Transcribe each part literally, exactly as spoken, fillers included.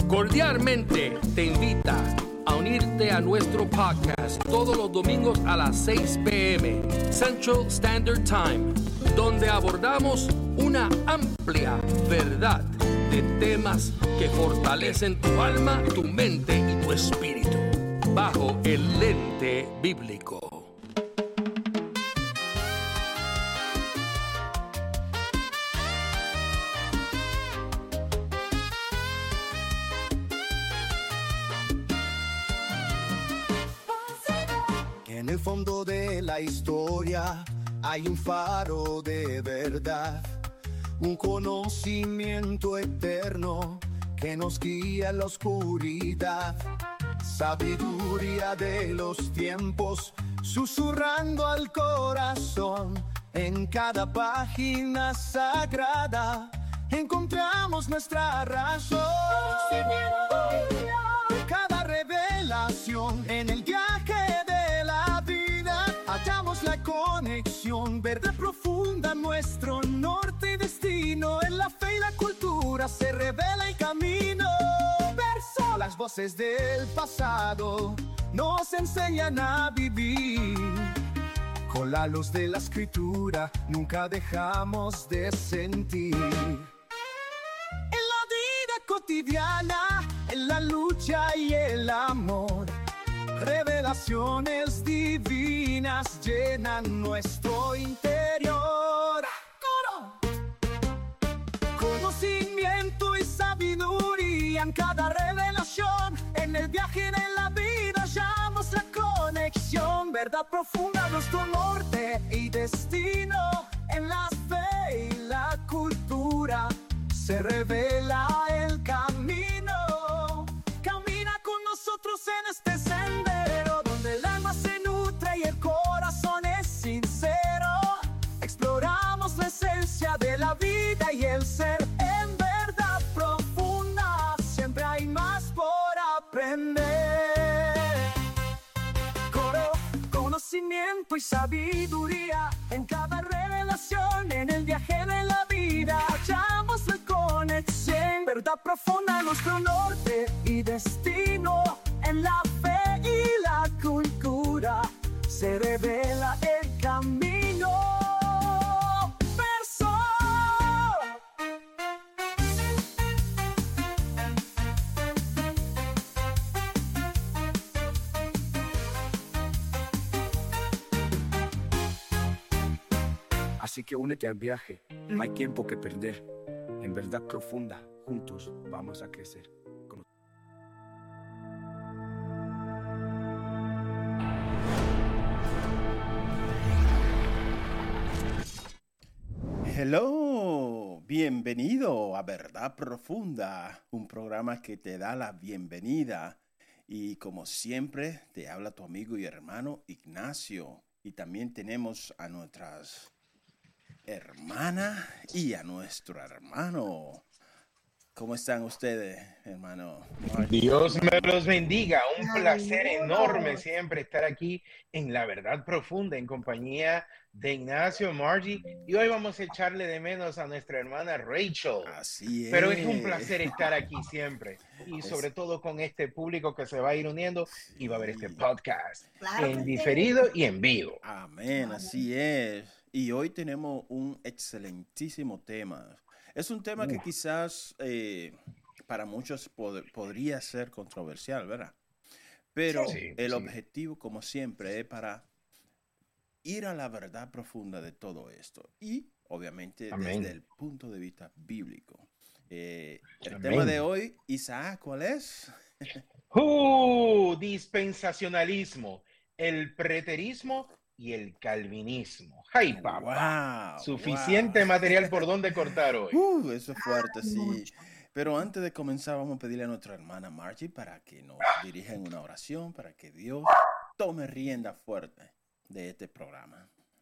Cordialmente te invita a unirte a nuestro podcast todos los domingos a las seis p.m. Central Standard Time, donde abordamos una amplia verdad de temas que fortalecen tu alma, tu mente y tu espíritu, bajo el lente bíblico. En el fondo de la historia hay un faro de verdad, un conocimiento eterno que nos guía en la oscuridad, sabiduría de los tiempos susurrando al corazón. En cada página sagrada encontramos nuestra razón. Cada revelación en el viaje de la vida hallamos la conexión, verdad profunda, nuestro norte y destino. En la fe y la cultura se revela el camino. Verso, las voces del pasado nos enseñan a vivir. Con la luz de la escritura nunca dejamos de sentir. En la vida cotidiana, en la lucha y el amor, revelaciones divinas llenan nuestro interior. ¡Coro! Conocimiento y sabiduría en cada revelación. En el viaje de la vida hallamos la conexión. Verdad profunda, nuestro norte y destino. En la fe y la cultura se revela el camino. Camina con nosotros en este sendero, donde el alma se nutre y el corazón es sincero. Exploramos la esencia de la vida y el ser. En verdad profunda siempre hay más por aprender. Coro, conocimiento y sabiduría en cada revelación. En el viaje de la vida hallamos la conexión. Verdad profunda, nuestro norte y destino. En la fe y la cultura se revela el camino. Verso. Así que únete al viaje, no hay tiempo que perder. En verdad profunda, juntos vamos a crecer. Hello, bienvenido a Verdad Profunda, un programa que te da la bienvenida. Y como siempre, te habla tu amigo y hermano Ignacio. Y también tenemos a nuestras hermanas y a nuestro hermano. ¿Cómo están ustedes, hermano? Dios me los bendiga. Un placer enorme siempre estar aquí en La Verdad Profunda en compañía de Ignacio, Margie. Y hoy vamos a echarle de menos a nuestra hermana Rachel. Así es. Pero es un placer estar aquí siempre. Y sobre todo con este público que se va a ir uniendo y va a ver este podcast en diferido y en vivo. Amén, así es. Y hoy tenemos un excelentísimo tema. Es un tema que quizás eh, para muchos pod- podría ser controversial, ¿verdad? Pero Sí, el sí. objetivo, como siempre, es para ir a la verdad profunda de todo esto. Y, obviamente, Amén. desde el punto de vista bíblico. Eh, el Amén. tema de hoy, Isaac, ¿cuál es? ¡Uh! Dispensacionalismo, el preterismo y el calvinismo. ¡Ay, papá! Wow, Suficiente wow. material por donde cortar hoy. Uh, eso es fuerte, sí. Pero antes de comenzar, vamos a pedirle a nuestra hermana Margie para que nos dirija en una oración, para que Dios tome rienda fuerte de este programa.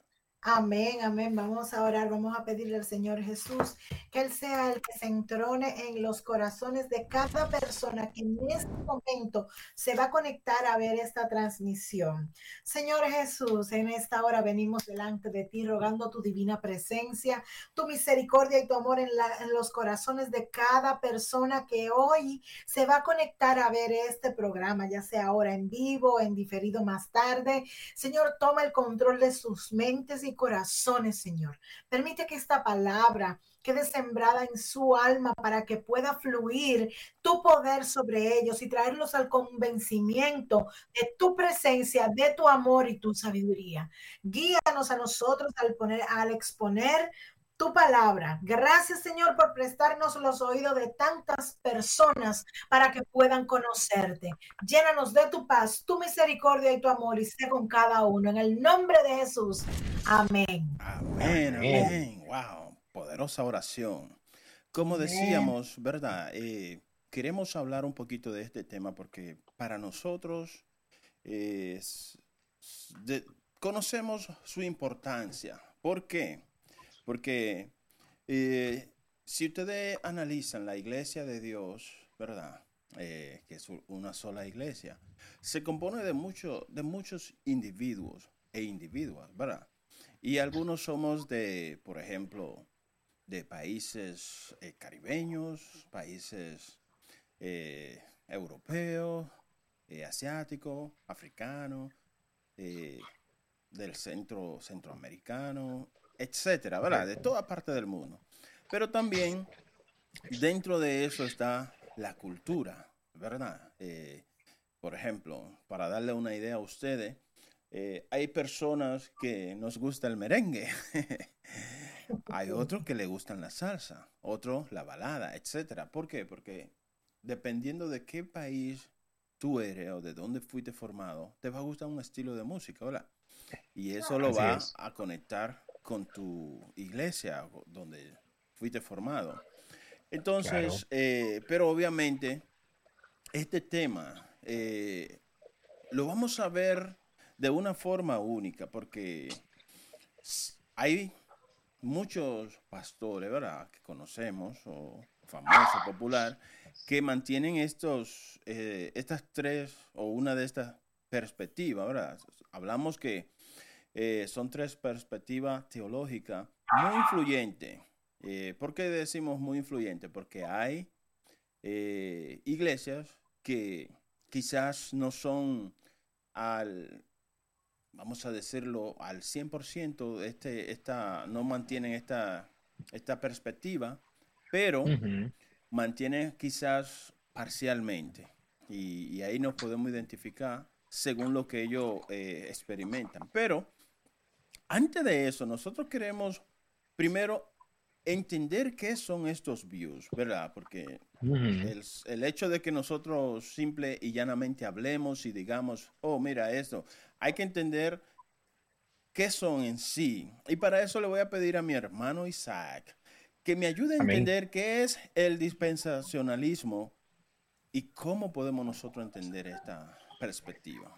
Amén, amén. Vamos a orar, vamos a pedirle al Señor Jesús que Él sea el que se entrone en los corazones de cada persona que en este momento se va a conectar a ver esta transmisión. Señor Jesús, en esta hora venimos delante de ti rogando tu divina presencia, tu misericordia y tu amor en, la, en los corazones de cada persona que hoy se va a conectar a ver este programa, ya sea ahora en vivo, en diferido más tarde. Señor, toma el control de sus mentes y corazones, Señor. Permite que esta palabra quede sembrada en su alma para que pueda fluir tu poder sobre ellos y traerlos al convencimiento de tu presencia, de tu amor y tu sabiduría. Guíanos a nosotros al poner, al exponer tu palabra. Gracias, Señor, por prestarnos los oídos de tantas personas para que puedan conocerte. Llénanos de tu paz, tu misericordia y tu amor y sé con cada uno. En el nombre de Jesús. Amén. Amén, amén. Wow, poderosa oración. Como decíamos, ¿verdad? Eh, queremos hablar un poquito de este tema porque para nosotros eh, de, conocemos su importancia. ¿Por qué? Porque eh, si ustedes analizan la iglesia de Dios, ¿verdad? Eh, que es una sola iglesia, se compone de, mucho, de muchos individuos e individuas, ¿verdad? Y algunos somos de, por ejemplo, de países eh, caribeños, países eh, europeos, eh, asiáticos, africanos, eh, del centro centroamericano, etcétera, ¿verdad? De toda parte del mundo. Pero también dentro de eso está la cultura, ¿verdad? Eh, por ejemplo, para darle una idea a ustedes, eh, hay personas que nos gusta el merengue, hay otros que le gustan la salsa, otros la balada, etcétera. ¿Por qué? Porque dependiendo de qué país tú eres o de dónde fuiste formado, te va a gustar un estilo de música, ¿verdad? Y eso lo va a conectar con tu iglesia donde fuiste formado. Entonces, claro. eh, pero obviamente este tema eh, lo vamos a ver de una forma única porque hay muchos pastores, ¿verdad? Que conocemos o famosos, popular, que mantienen estos, eh, estas tres o una de estas perspectivas, ¿verdad? Hablamos que Eh, son tres perspectivas teológicas muy influyentes. Eh, ¿Por qué decimos muy influyentes? Porque hay eh, iglesias que quizás no son al, vamos a decirlo, al cien por ciento, este, esta, no mantienen esta, esta perspectiva, pero uh-huh. mantienen quizás parcialmente. Y, y ahí nos podemos identificar según lo que ellos eh, experimentan. Pero antes de eso, nosotros queremos primero entender qué son estos views, ¿verdad? Porque uh-huh. el, el hecho de que nosotros simple y llanamente hablemos y digamos, oh, mira esto, hay que entender qué son en sí. Y para eso le voy a pedir a mi hermano Isaac que me ayude a Amén. entender qué es el dispensacionalismo y cómo podemos nosotros entender esta perspectiva.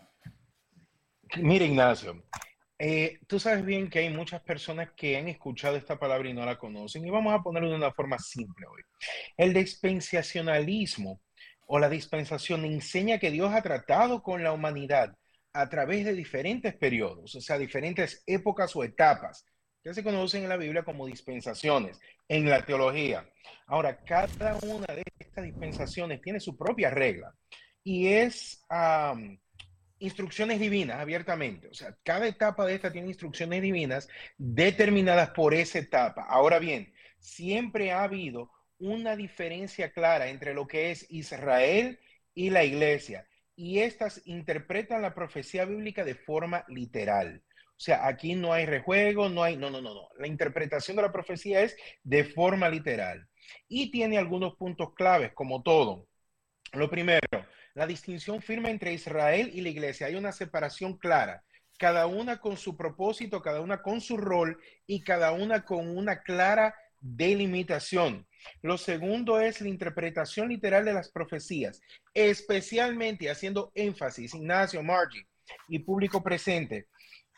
Mira, Ignacio, Eh, tú sabes bien que hay muchas personas que han escuchado esta palabra y no la conocen, y vamos a ponerlo de una forma simple hoy. El dispensacionalismo o la dispensación enseña que Dios ha tratado con la humanidad a través de diferentes periodos, o sea, diferentes épocas o etapas, que se conocen en la Biblia como dispensaciones, en la teología. Ahora, cada una de estas dispensaciones tiene su propia regla, y es... Um, instrucciones divinas abiertamente, o sea, cada etapa de esta tiene instrucciones divinas determinadas por esa etapa. Ahora bien, siempre ha habido una diferencia clara entre lo que es Israel y la iglesia, y estas interpretan la profecía bíblica de forma literal. O sea, aquí no hay rejuego, no hay, no, no, no, no. La interpretación de la profecía es de forma literal y tiene algunos puntos claves, como todo. Lo primero, la distinción firme entre Israel y la iglesia. Hay una separación clara, cada una con su propósito, cada una con su rol y cada una con una clara delimitación. Lo segundo es la interpretación literal de las profecías, especialmente haciendo énfasis, Ignacio, Margie y público presente.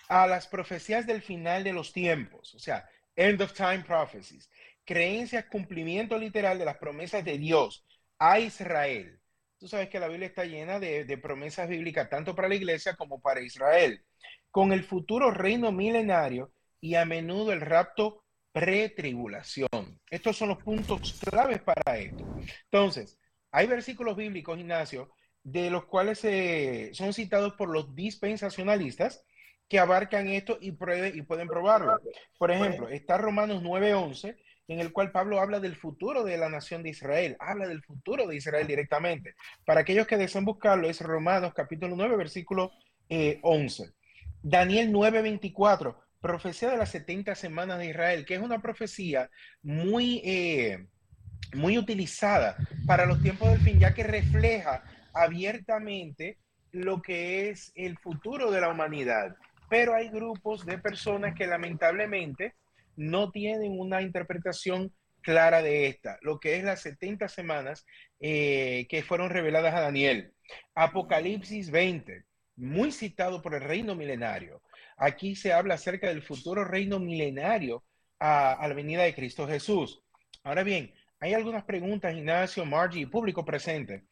a las profecías del final de los tiempos, o sea, end of time prophecies, creencias, cumplimiento literal de las promesas de Dios a Israel. Tú sabes que la Biblia está llena de, de promesas bíblicas tanto para la iglesia como para Israel, con el futuro reino milenario y a menudo el rapto pretribulación. Estos son los puntos claves para esto. Entonces, hay versículos bíblicos, Ignacio, de los cuales eh, son citados por los dispensacionalistas que abarcan esto y, prueben, y pueden probarlo. Por ejemplo, está Romanos nueve once, en el cual Pablo habla del futuro de la nación de Israel, habla del futuro de Israel directamente. Para aquellos que deseen buscarlo, es Romanos capítulo nueve, versículo eh, once. Daniel nueve veinticuatro, profecía de las setenta semanas de Israel, que es una profecía muy, eh, muy utilizada para los tiempos del fin, ya que refleja abiertamente lo que es el futuro de la humanidad. Pero hay grupos de personas que lamentablemente no tienen una interpretación clara de esta, lo que es las setenta semanas eh, que fueron reveladas a Daniel. Apocalipsis veinte, muy citado por el reino milenario. Aquí se habla acerca del futuro reino milenario a, a la venida de Cristo Jesús. Ahora bien, hay algunas preguntas, Ignacio, Margie y público presente,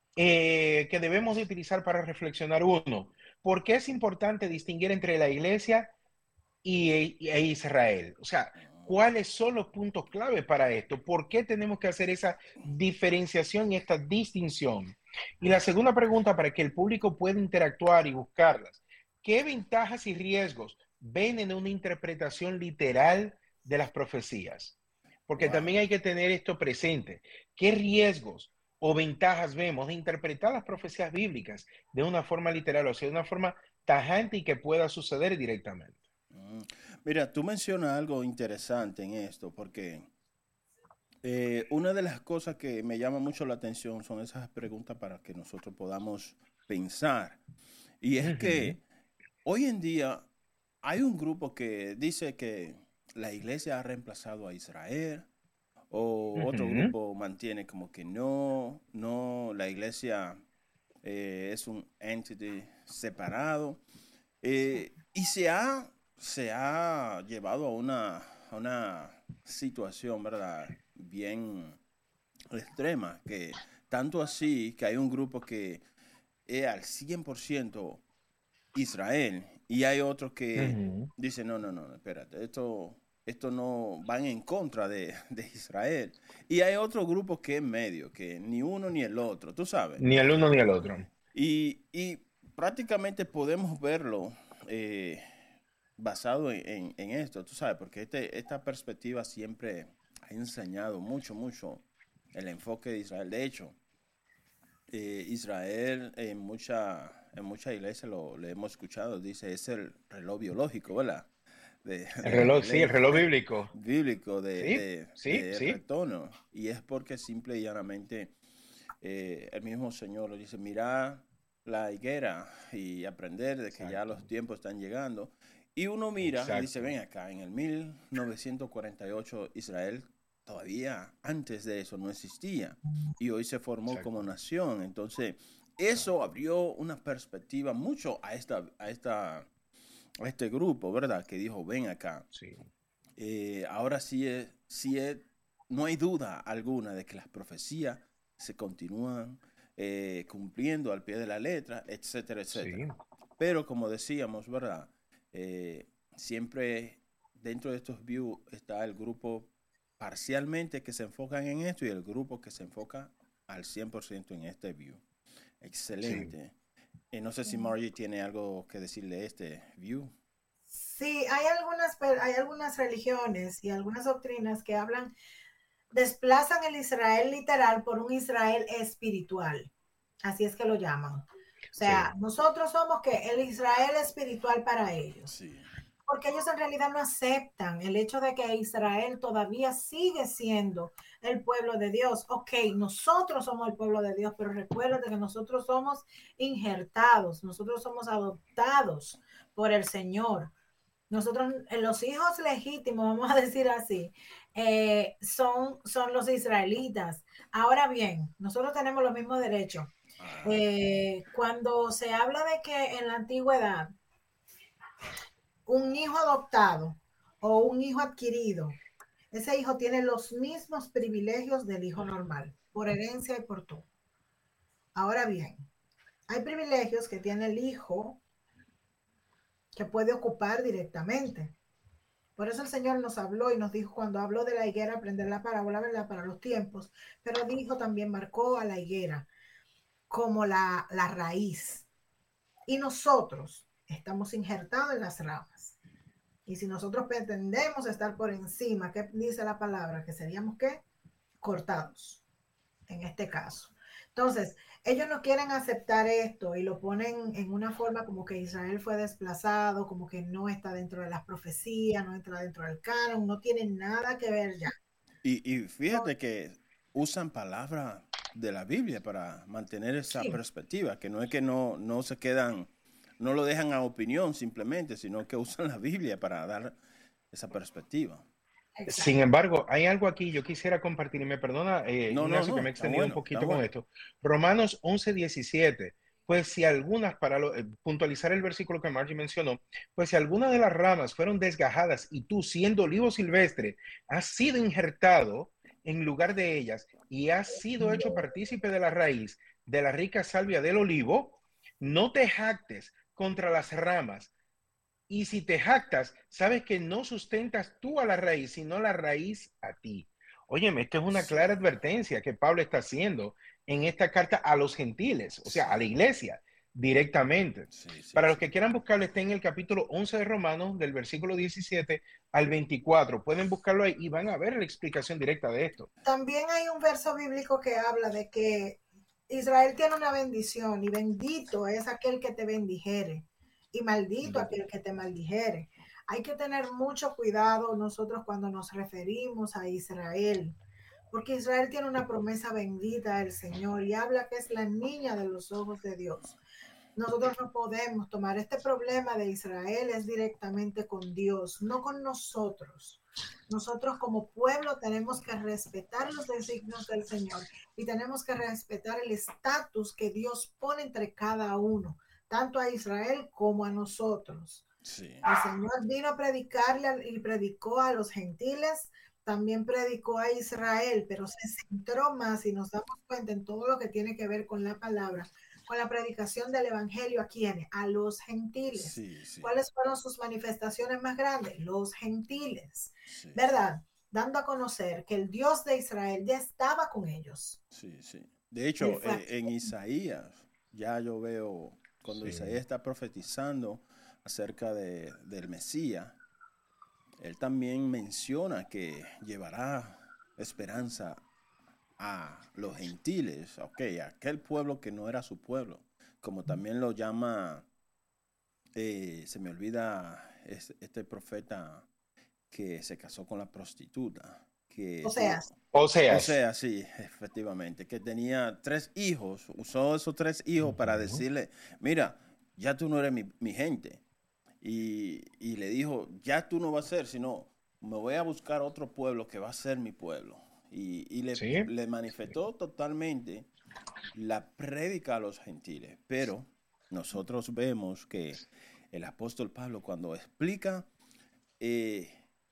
eh, que debemos de utilizar para reflexionar. Uno, ¿por qué es importante distinguir entre la iglesia y, y, e Israel? O sea, ¿cuáles son los puntos clave para esto? ¿Por qué tenemos que hacer esa diferenciación y esta distinción? Y la segunda pregunta, para que el público pueda interactuar y buscarlas, ¿qué ventajas y riesgos ven en una interpretación literal de las profecías? Porque wow. también hay que tener esto presente. ¿Qué riesgos o ventajas vemos de interpretar las profecías bíblicas de una forma literal, o sea, de una forma tajante y que pueda suceder directamente? Mira, tú mencionas algo interesante en esto, porque eh, una de las cosas que me llama mucho la atención son esas preguntas para que nosotros podamos pensar. Y es uh-huh. que hoy en día hay un grupo que dice que la iglesia ha reemplazado a Israel, o uh-huh. otro grupo mantiene como que no, no, la iglesia eh, es un entity separado. Eh, y se ha, se ha llevado a una, a una situación, ¿verdad?, bien extrema, que tanto así que hay un grupo que es al cien por ciento Israel y hay otros que uh-huh. dicen, no, no, no, espérate, esto... Esto no van en contra de, de Israel. Y hay otro grupo que es medio, que ni uno ni el otro, tú sabes. Ni el uno ni el otro. Y, y prácticamente podemos verlo eh, basado en, en, en esto, tú sabes, porque este, esta perspectiva siempre ha enseñado mucho, mucho el enfoque de Israel. De hecho, eh, Israel en mucha, en mucha iglesia lo, lo hemos escuchado, dice, es el reloj biológico, ¿verdad? De, de el reloj, de, sí, el reloj bíblico. Bíblico de, sí, de, sí, de sí. retorno. Y es porque simple y llanamente eh, el mismo Señor le dice, mira la higuera y aprender de que Exacto. ya los tiempos están llegando. Y uno mira Exacto. y dice, ven acá, en el mil novecientos cuarenta y ocho Israel todavía antes de eso no existía. Y hoy se formó Exacto. como nación. Entonces, eso abrió una perspectiva mucho a esta... A esta a este grupo, ¿verdad? Que dijo, ven acá. Sí. Eh, ahora sí, es, sí es, no hay duda alguna de que las profecías se continúan eh, cumpliendo al pie de la letra, etcétera, etcétera. Sí. Pero como decíamos, ¿verdad? Eh, siempre dentro de estos views está el grupo parcialmente que se enfocan en esto y el grupo que se enfoca al cien por ciento en este view. Excelente. Sí. Eh, no sé si Margie tiene algo que decirle de este view. Sí, hay algunas, hay algunas religiones y algunas doctrinas que hablan, desplazan el Israel literal por un Israel espiritual. Así es que lo llaman. O sea, sí. nosotros somos que el Israel espiritual para ellos. Sí. Porque ellos en realidad no aceptan el hecho de que Israel todavía sigue siendo el pueblo de Dios. Ok, nosotros somos el pueblo de Dios, pero recuérdate que nosotros somos injertados, nosotros somos adoptados por el Señor. Nosotros, los hijos legítimos, vamos a decir así, eh, son, son los israelitas. Ahora bien, nosotros tenemos los mismos derechos. Eh, cuando se habla de que en la antigüedad un hijo adoptado o un hijo adquirido, ese hijo tiene los mismos privilegios del hijo normal, por herencia y por todo. Ahora bien, hay privilegios que tiene el hijo que puede ocupar directamente. Por eso el Señor nos habló y nos dijo, cuando habló de la higuera, aprender la parábola, ¿verdad?, para los tiempos, pero dijo, también marcó a la higuera como la, la raíz. Y nosotros estamos injertados en las ramas. Y si nosotros pretendemos estar por encima, ¿qué dice la palabra? Que seríamos, ¿qué? Cortados, en este caso. Entonces, ellos no quieren aceptar esto y lo ponen en una forma como que Israel fue desplazado, como que no está dentro de las profecías, no entra dentro del canon, no tiene nada que ver ya. Y, y fíjate que usan palabras de la Biblia para mantener esa Sí. perspectiva, que no es que no, no se quedan, no lo dejan a opinión simplemente, sino que usan la Biblia para dar esa perspectiva. Exacto. Sin embargo, hay algo aquí yo quisiera compartir y me perdona, eh, No, no, Ignacio, no, que me he está extendido bueno, un poquito está con bueno. esto. Romanos once diecisiete. Pues si algunas, para lo- eh, puntualizar el versículo que Margie mencionó, pues si algunas de las ramas fueron desgajadas y tú, siendo olivo silvestre, has sido injertado en lugar de ellas y has sido hecho partícipe de la raíz de la rica salvia del olivo, no te jactes contra las ramas. Y si te jactas, sabes que no sustentas tú a la raíz, sino la raíz a ti. Óyeme, esto es una Sí. clara advertencia que Pablo está haciendo en esta carta a los gentiles, o sea, Sí. a la iglesia, directamente. Sí, sí, Para sí. los que quieran buscarlo, está en el capítulo once de Romanos, del versículo diecisiete al veinticuatro. Pueden buscarlo ahí y van a ver la explicación directa de esto. También hay un verso bíblico que habla de que Israel tiene una bendición y bendito es aquel que te bendijere y maldito aquel que te maldijere. Hay que tener mucho cuidado nosotros cuando nos referimos a Israel, porque Israel tiene una promesa bendita del Señor y habla que es la niña de los ojos de Dios. Nosotros no podemos tomar este problema de Israel, es directamente con Dios, no con nosotros. Nosotros como pueblo tenemos que respetar los designios del Señor y tenemos que respetar el estatus que Dios pone entre cada uno, tanto a Israel como a nosotros. Sí. El Señor vino a predicarle y predicó a los gentiles, también predicó a Israel, pero se centró más y nos damos cuenta en todo lo que tiene que ver con la palabra, con la predicación del evangelio. ¿A quiénes? A los gentiles. Sí, sí, ¿Cuáles fueron sus manifestaciones más grandes? Los gentiles, sí, ¿verdad? Dando a conocer que el Dios de Israel ya estaba con ellos. sí, sí. De hecho, Él fue eh, aquí. en Isaías, ya yo veo, cuando Sí. Isaías está profetizando acerca de, del Mesías, él también menciona que llevará esperanza a los gentiles, ok, a aquel pueblo que no era su pueblo, como también lo llama, eh, se me olvida es- este profeta que se casó con la prostituta, que O sea, tuvo- O sea, o sea, sí, efectivamente, que tenía tres hijos, usó esos tres hijos para decirle, mira, ya tú no eres mi, mi gente. Y, y le dijo, ya tú no vas a ser, sino me voy a buscar otro pueblo que va a ser mi pueblo. Y, y le, Sí. le manifestó totalmente la prédica a los gentiles. Pero nosotros vemos que el apóstol Pablo, cuando explica eh,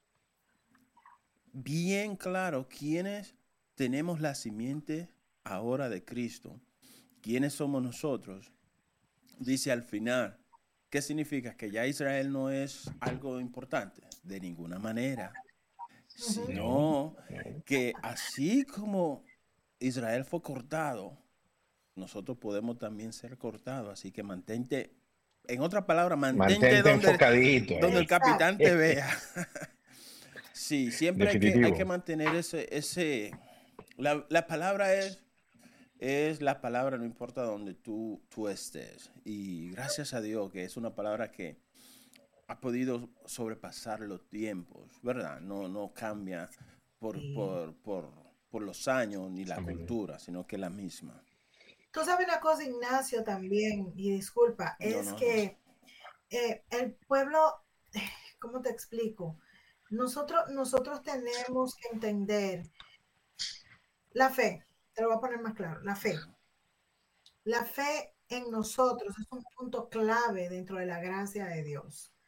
bien claro quiénes tenemos la simiente ahora de Cristo, quiénes somos nosotros, dice al final, ¿qué significa? Que ya Israel no es algo importante, de ninguna manera, sino que así como Israel fue cortado, nosotros podemos también ser cortados, así que mantente, en otras palabras, mantente, mantente donde, enfocadito. donde el Exacto. capitán te vea. Sí, siempre hay que, hay Definitivo. que mantener ese, ese, la, la palabra es, es la palabra, no importa donde tú, tú estés. Y gracias a Dios que es una palabra que ha podido sobrepasar los tiempos, ¿verdad? No, no cambia por, Sí. por, por, por los años ni la Amén. cultura, sino que es la misma. Tú sabes una cosa, Ignacio, también, y disculpa, No, es no, no. que eh, el pueblo, ¿cómo te explico? Nosotros, nosotros tenemos que entender la fe, te lo voy a poner más claro, la fe. La fe en nosotros es un punto clave dentro de la gracia de Dios.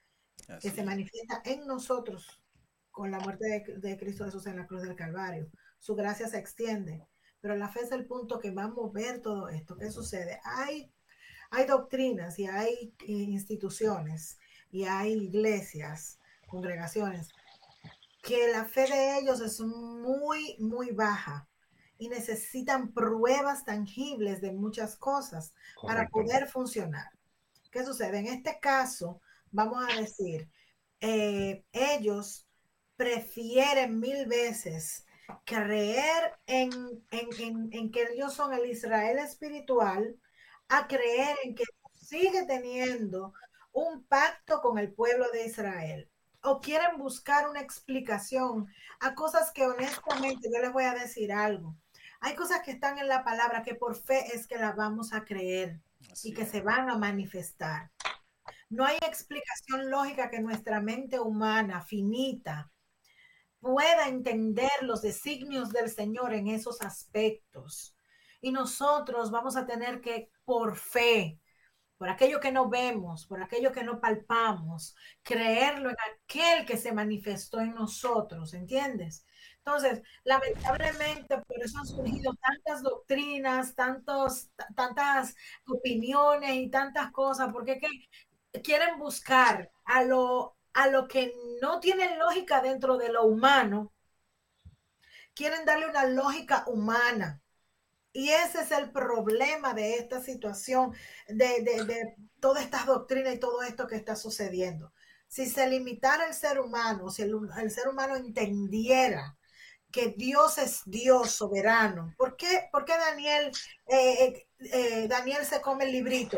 que se manifiesta en nosotros con la muerte de, de Cristo Jesús en la cruz del Calvario. Su gracia se extiende, pero la fe es el punto que va a mover todo esto. ¿Qué sucede? Hay, hay doctrinas y hay instituciones y hay iglesias, congregaciones, que la fe de ellos es muy, muy baja y necesitan pruebas tangibles de muchas cosas. Correcto. Para poder funcionar. ¿Qué sucede? En este caso, vamos a decir, eh, ellos prefieren mil veces creer en, en, en, en que ellos son el Israel espiritual a creer en que sigue teniendo un pacto con el pueblo de Israel. O quieren buscar una explicación a cosas que honestamente yo les voy a decir algo. Hay cosas que están en la palabra que por fe es que las vamos a creer. Así y que es. Se van a manifestar. No hay explicación lógica que nuestra mente humana finita pueda entender los designios del Señor en esos aspectos. Y nosotros vamos a tener que, por fe, por aquello que no vemos, por aquello que no palpamos, creerlo en aquel que se manifestó en nosotros, ¿entiendes? Entonces, lamentablemente, por eso han surgido tantas doctrinas, tantos, tantas opiniones y tantas cosas, porque que quieren buscar a lo, a lo que no tiene lógica dentro de lo humano, quieren darle una lógica humana. Y ese es el problema de esta situación, de, de, de todas estas doctrinas y todo esto que está sucediendo. Si se limitara el ser humano, si el, el ser humano entendiera que Dios es Dios soberano, ¿por qué, por qué Daniel, eh, eh, Daniel se come el librito?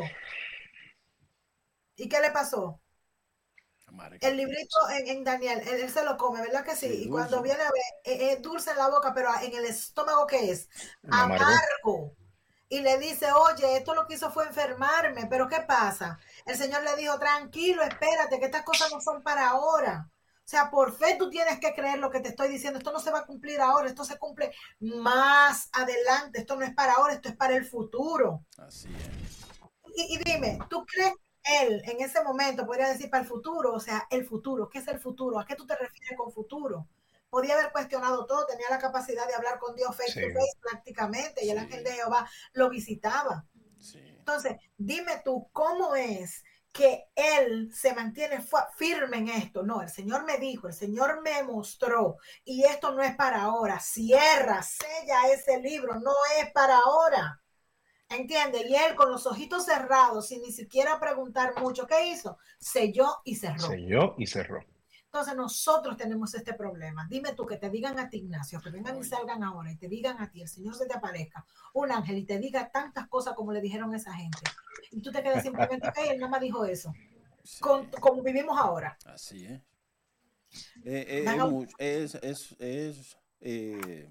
¿Y qué le pasó? El librito en, en Daniel, él, él se lo come, ¿verdad que sí? sí y dulce. Cuando viene a ver, es, es dulce en la boca, pero en el estómago, ¿qué es? Amargo. Amargo. Y le dice, oye, esto lo que hizo fue enfermarme, pero ¿qué pasa? El Señor le dijo, tranquilo, espérate, que estas cosas no son para ahora. O sea, por fe tú tienes que creer lo que te estoy diciendo. Esto no se va a cumplir ahora, esto se cumple más adelante. Esto no es para ahora, esto es para el futuro. Así es. Y, y dime, ¿tú crees él en ese momento podría decir para el futuro? O sea, el futuro, ¿qué es el futuro? ¿A qué tú te refieres con futuro? Podía haber cuestionado todo, tenía la capacidad de hablar con Dios face sí. to face prácticamente, y sí. el ángel de Jehová lo visitaba. Sí. Entonces, dime tú, ¿cómo es que él se mantiene firme en esto? No, el Señor me dijo, el Señor me mostró, y esto no es para ahora. Cierra, sella ese libro, no es para ahora. ¿Entiende? Y él con los ojitos cerrados, sin ni siquiera preguntar mucho, ¿qué hizo? Selló y cerró. Selló y cerró. Entonces nosotros tenemos este problema. Dime tú, que te digan a ti, Ignacio, que vengan y salgan ahora y te digan a ti, el Señor se te aparezca, un ángel, y te diga tantas cosas como le dijeron a esa gente. Y tú te quedas simplemente, ok, él no me dijo eso. Sí. Con, como vivimos ahora. Así es. Eh, eh, es, es, es, es eh,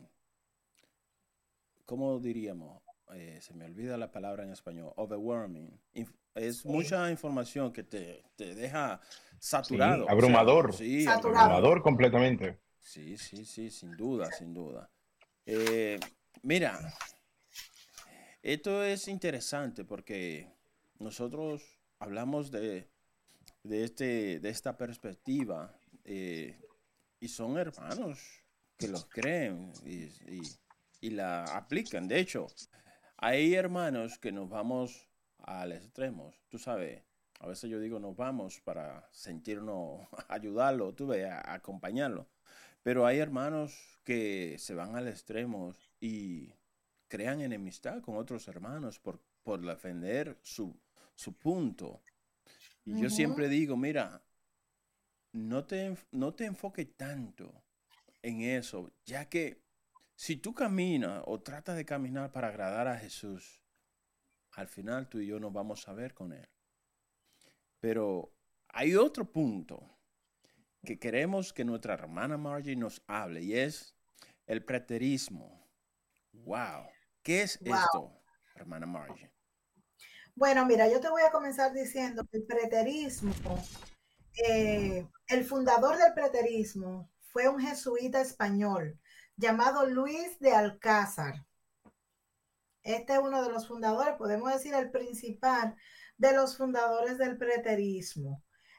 ¿cómo diríamos? Eh, se me olvida la palabra en español, overwhelming. Inf es sí. mucha información que te, te deja saturado. Sí, abrumador. O sea, sí, saturado. Abrumador completamente. Sí, sí, sí, sin duda, sin duda. Eh, mira, esto es interesante porque nosotros hablamos de, de, este, de esta perspectiva eh, y son hermanos que los creen y, y, y la aplican. De hecho, hay hermanos que nos vamos al extremo, tú sabes, a veces yo digo nos vamos para sentirnos, ayudarlo, tú ves, a, a acompañarlo, pero hay hermanos que se van al extremo y crean enemistad con otros hermanos por, por defender su, su punto. Y uh-huh. yo siempre digo, mira, no te, no te enfoques tanto en eso, ya que si tú caminas o tratas de caminar para agradar a Jesús, al final tú y yo nos vamos a ver con Él. Pero hay otro punto que queremos que nuestra hermana Margie nos hable y es el preterismo. ¡Wow! ¿Qué es wow. esto, hermana Margie? Bueno, mira, yo te voy a comenzar diciendo que el preterismo, eh, el fundador del preterismo fue un jesuita español llamado Luis de Alcázar. Este es uno de los fundadores, podemos decir el principal de los fundadores del preterismo.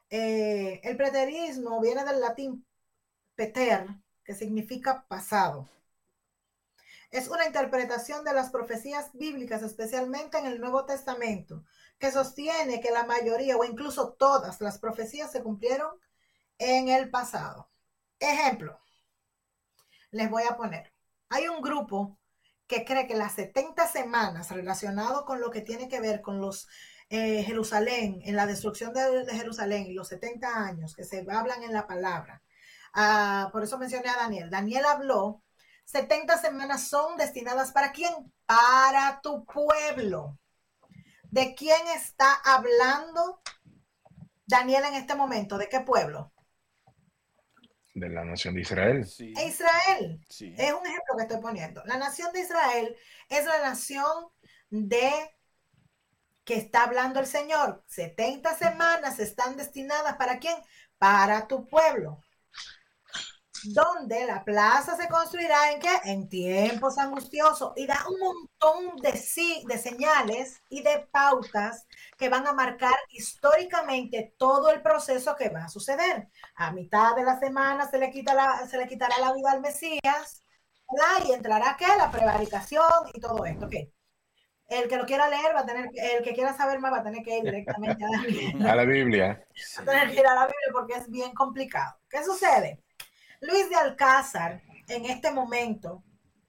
Eh, el preterismo viene del latín peter, que significa pasado. Es una interpretación de las profecías bíblicas, especialmente en el Nuevo Testamento, que sostiene que la mayoría o incluso todas las profecías se cumplieron en el pasado. Ejemplo, les voy a poner. Hay un grupo que cree que las setenta semanas relacionado con lo que tiene que ver con los eh, Jerusalén, en la destrucción de, de Jerusalén y los setenta años que se hablan en la palabra. Uh, por eso mencioné a Daniel. Daniel habló, setenta semanas son destinadas ¿para quién? Para tu pueblo. ¿De quién está hablando Daniel en este momento? ¿De qué pueblo? De la nación de Israel. Sí. Israel. Sí. Es un ejemplo que estoy poniendo. La nación de Israel es la nación de que está hablando el Señor. setenta semanas están destinadas ¿para quién? Para tu pueblo. Donde la plaza se construirá en qué? En tiempos angustiosos, y da un montón de, sí, de señales y de pautas que van a marcar históricamente todo el proceso que va a suceder. A mitad de la semana se le, quita la, se le quitará la vida al Mesías, ¿verdad? Y entrará ¿qué? La prevaricación y todo esto. ¿Qué? El que lo quiera leer va a tener, el que quiera saber más va a tener que ir directamente a la, a la Biblia. Va a tener que ir a la Biblia porque es bien complicado. ¿Qué sucede? Luis de Alcázar, en este momento,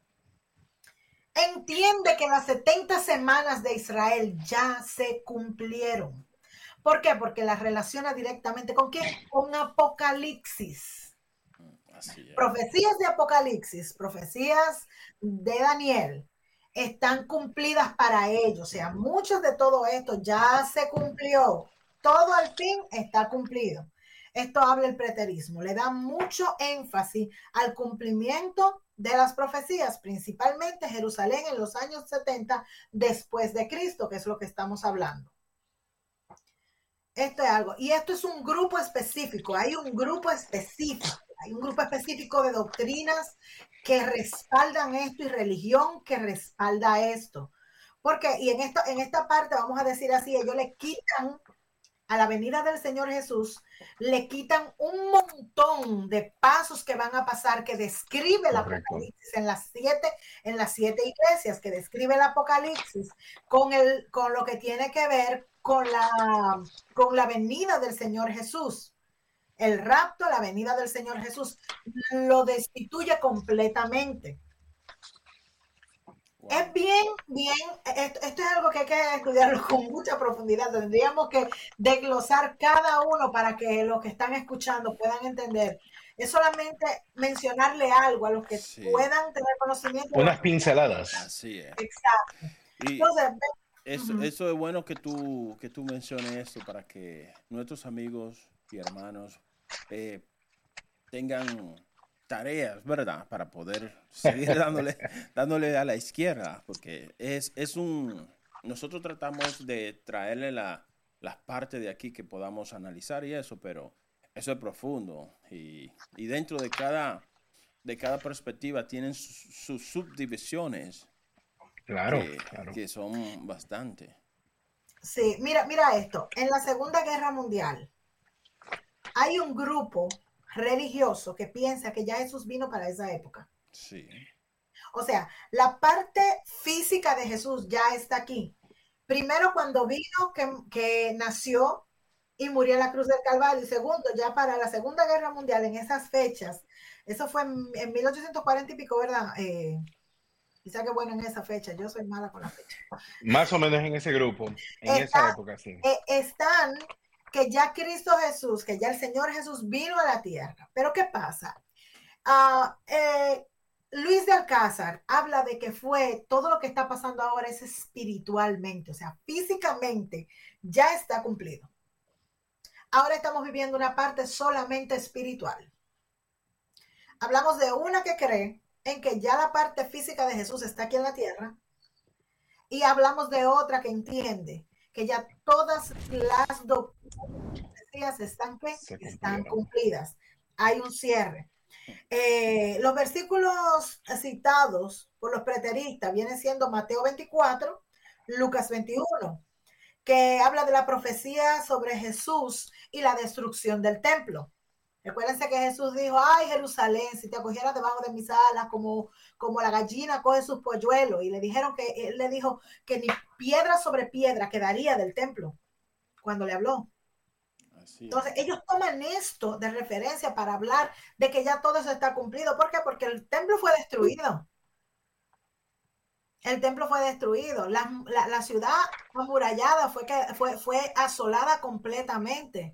entiende que las setenta semanas de Israel ya se cumplieron. ¿Por qué? Porque las relaciona directamente ¿con quién? Con Apocalipsis. Así es. Profecías de Apocalipsis, profecías de Daniel, están cumplidas para ellos. O sea, muchos de todo esto ya se cumplió. Todo al fin está cumplido. Esto habla el preterismo, le da mucho énfasis al cumplimiento de las profecías, principalmente Jerusalén en los años setenta después de Cristo, que es lo que estamos hablando. Esto es algo, y esto es un grupo específico, hay un grupo específico, hay un grupo específico de doctrinas que respaldan esto y religión que respalda esto. Porque, y en, esto, en esta parte, vamos a decir así, ellos le quitan a la venida del Señor Jesús, le quitan un montón de pasos que van a pasar que describe el Apocalipsis en las siete, en las siete iglesias, que describe el Apocalipsis con, el, con lo que tiene que ver con la, con la venida del Señor Jesús. El rapto, la venida del Señor Jesús, lo destituye completamente. Wow. Es bien, bien, esto, esto es algo que hay que estudiarlo con mucha profundidad. Tendríamos que desglosar cada uno para que los que están escuchando puedan entender. Es solamente mencionarle algo a los que sí. puedan tener conocimiento. Unas pinceladas. Así es. Exacto. Y Entonces, eso, uh-huh. eso es bueno que tú, que tú menciones esto para que nuestros amigos y hermanos eh, tengan tareas, ¿verdad? Para poder seguir dándole, dándole a la izquierda, porque es, es un... Nosotros tratamos de traerle la, las partes de aquí que podamos analizar y eso, pero eso es profundo. Y, y dentro de cada, de cada perspectiva tienen sus, sus subdivisiones. Claro, que, claro. que son bastante. Sí, mira, mira esto. En la Segunda Guerra Mundial hay un grupo religioso que piensa que ya Jesús vino para esa época. Sí. O sea, la parte física de Jesús ya está aquí. Primero, cuando vino, que, que nació y murió en la cruz del Calvario. Y segundo, ya para la Segunda Guerra Mundial, en esas fechas, eso fue en, en mil ochocientos cuarenta y pico, ¿verdad? Eh, quizá que bueno en esa fecha, yo soy mala con la fecha. Más o menos en ese grupo, en Está, esa época, sí. Eh, están... que ya Cristo Jesús, que ya el Señor Jesús vino a la tierra. Pero ¿qué pasa? Uh, eh, Luis de Alcázar habla de que fue, todo lo que está pasando ahora es espiritualmente, o sea, físicamente ya está cumplido. Ahora estamos viviendo una parte solamente espiritual. Hablamos de una que cree en que ya la parte física de Jesús está aquí en la tierra, y hablamos de otra que entiende que ya todas las doctrinas están, ¿qué? están cumplidas. Hay un cierre. Eh, los versículos citados por los preteristas vienen siendo Mateo veinticuatro, Lucas veintiuno, que habla de la profecía sobre Jesús y la destrucción del templo. Recuérdense que Jesús dijo, ay, Jerusalén, si te acogieras debajo de mis alas como, como la gallina coge sus polluelos. Y le dijeron que, él le dijo que ni piedra sobre piedra quedaría del templo cuando le habló. Así Entonces es. Ellos toman esto de referencia para hablar de que ya todo eso está cumplido. ¿Por qué? Porque el templo fue destruido. El templo fue destruido. La, la, la ciudad amurallada fue, que, fue, fue asolada completamente.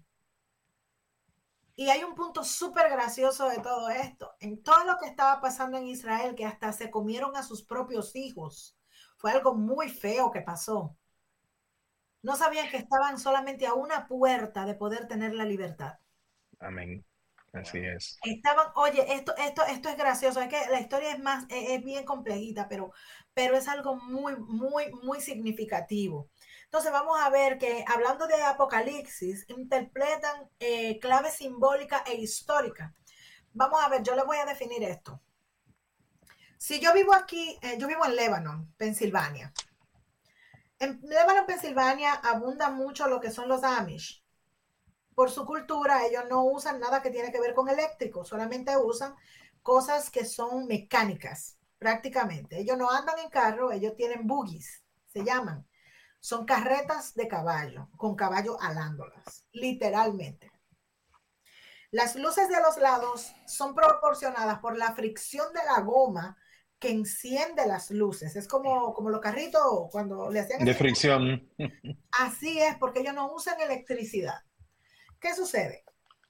Y hay un punto súper gracioso de todo esto. En todo lo que estaba pasando en Israel, que hasta se comieron a sus propios hijos. Fue algo muy feo que pasó. No sabían que estaban solamente a una puerta de poder tener la libertad. Amén. Así es. Estaban, oye, esto, esto, esto es gracioso. Es que la historia es más, es, es bien complejita, pero, pero es algo muy, muy, muy significativo. Entonces vamos a ver que hablando de Apocalipsis, interpretan eh, clave simbólica e histórica. Vamos a ver, yo les voy a definir esto. Si yo vivo aquí, eh, yo vivo en Lebanon, Pensilvania. En Lebanon, Pensilvania, abunda mucho lo que son los Amish. Por su cultura, ellos no usan nada que tiene que ver con eléctrico, solamente usan cosas que son mecánicas, prácticamente. Ellos no andan en carro, ellos tienen buggies, se llaman. Son carretas de caballo, con caballo alándolas, literalmente. Las luces de los lados son proporcionadas por la fricción de la goma que enciende las luces. Es como, como los carritos cuando le hacían... De fricción. Así es, porque ellos no usan electricidad. ¿Qué sucede?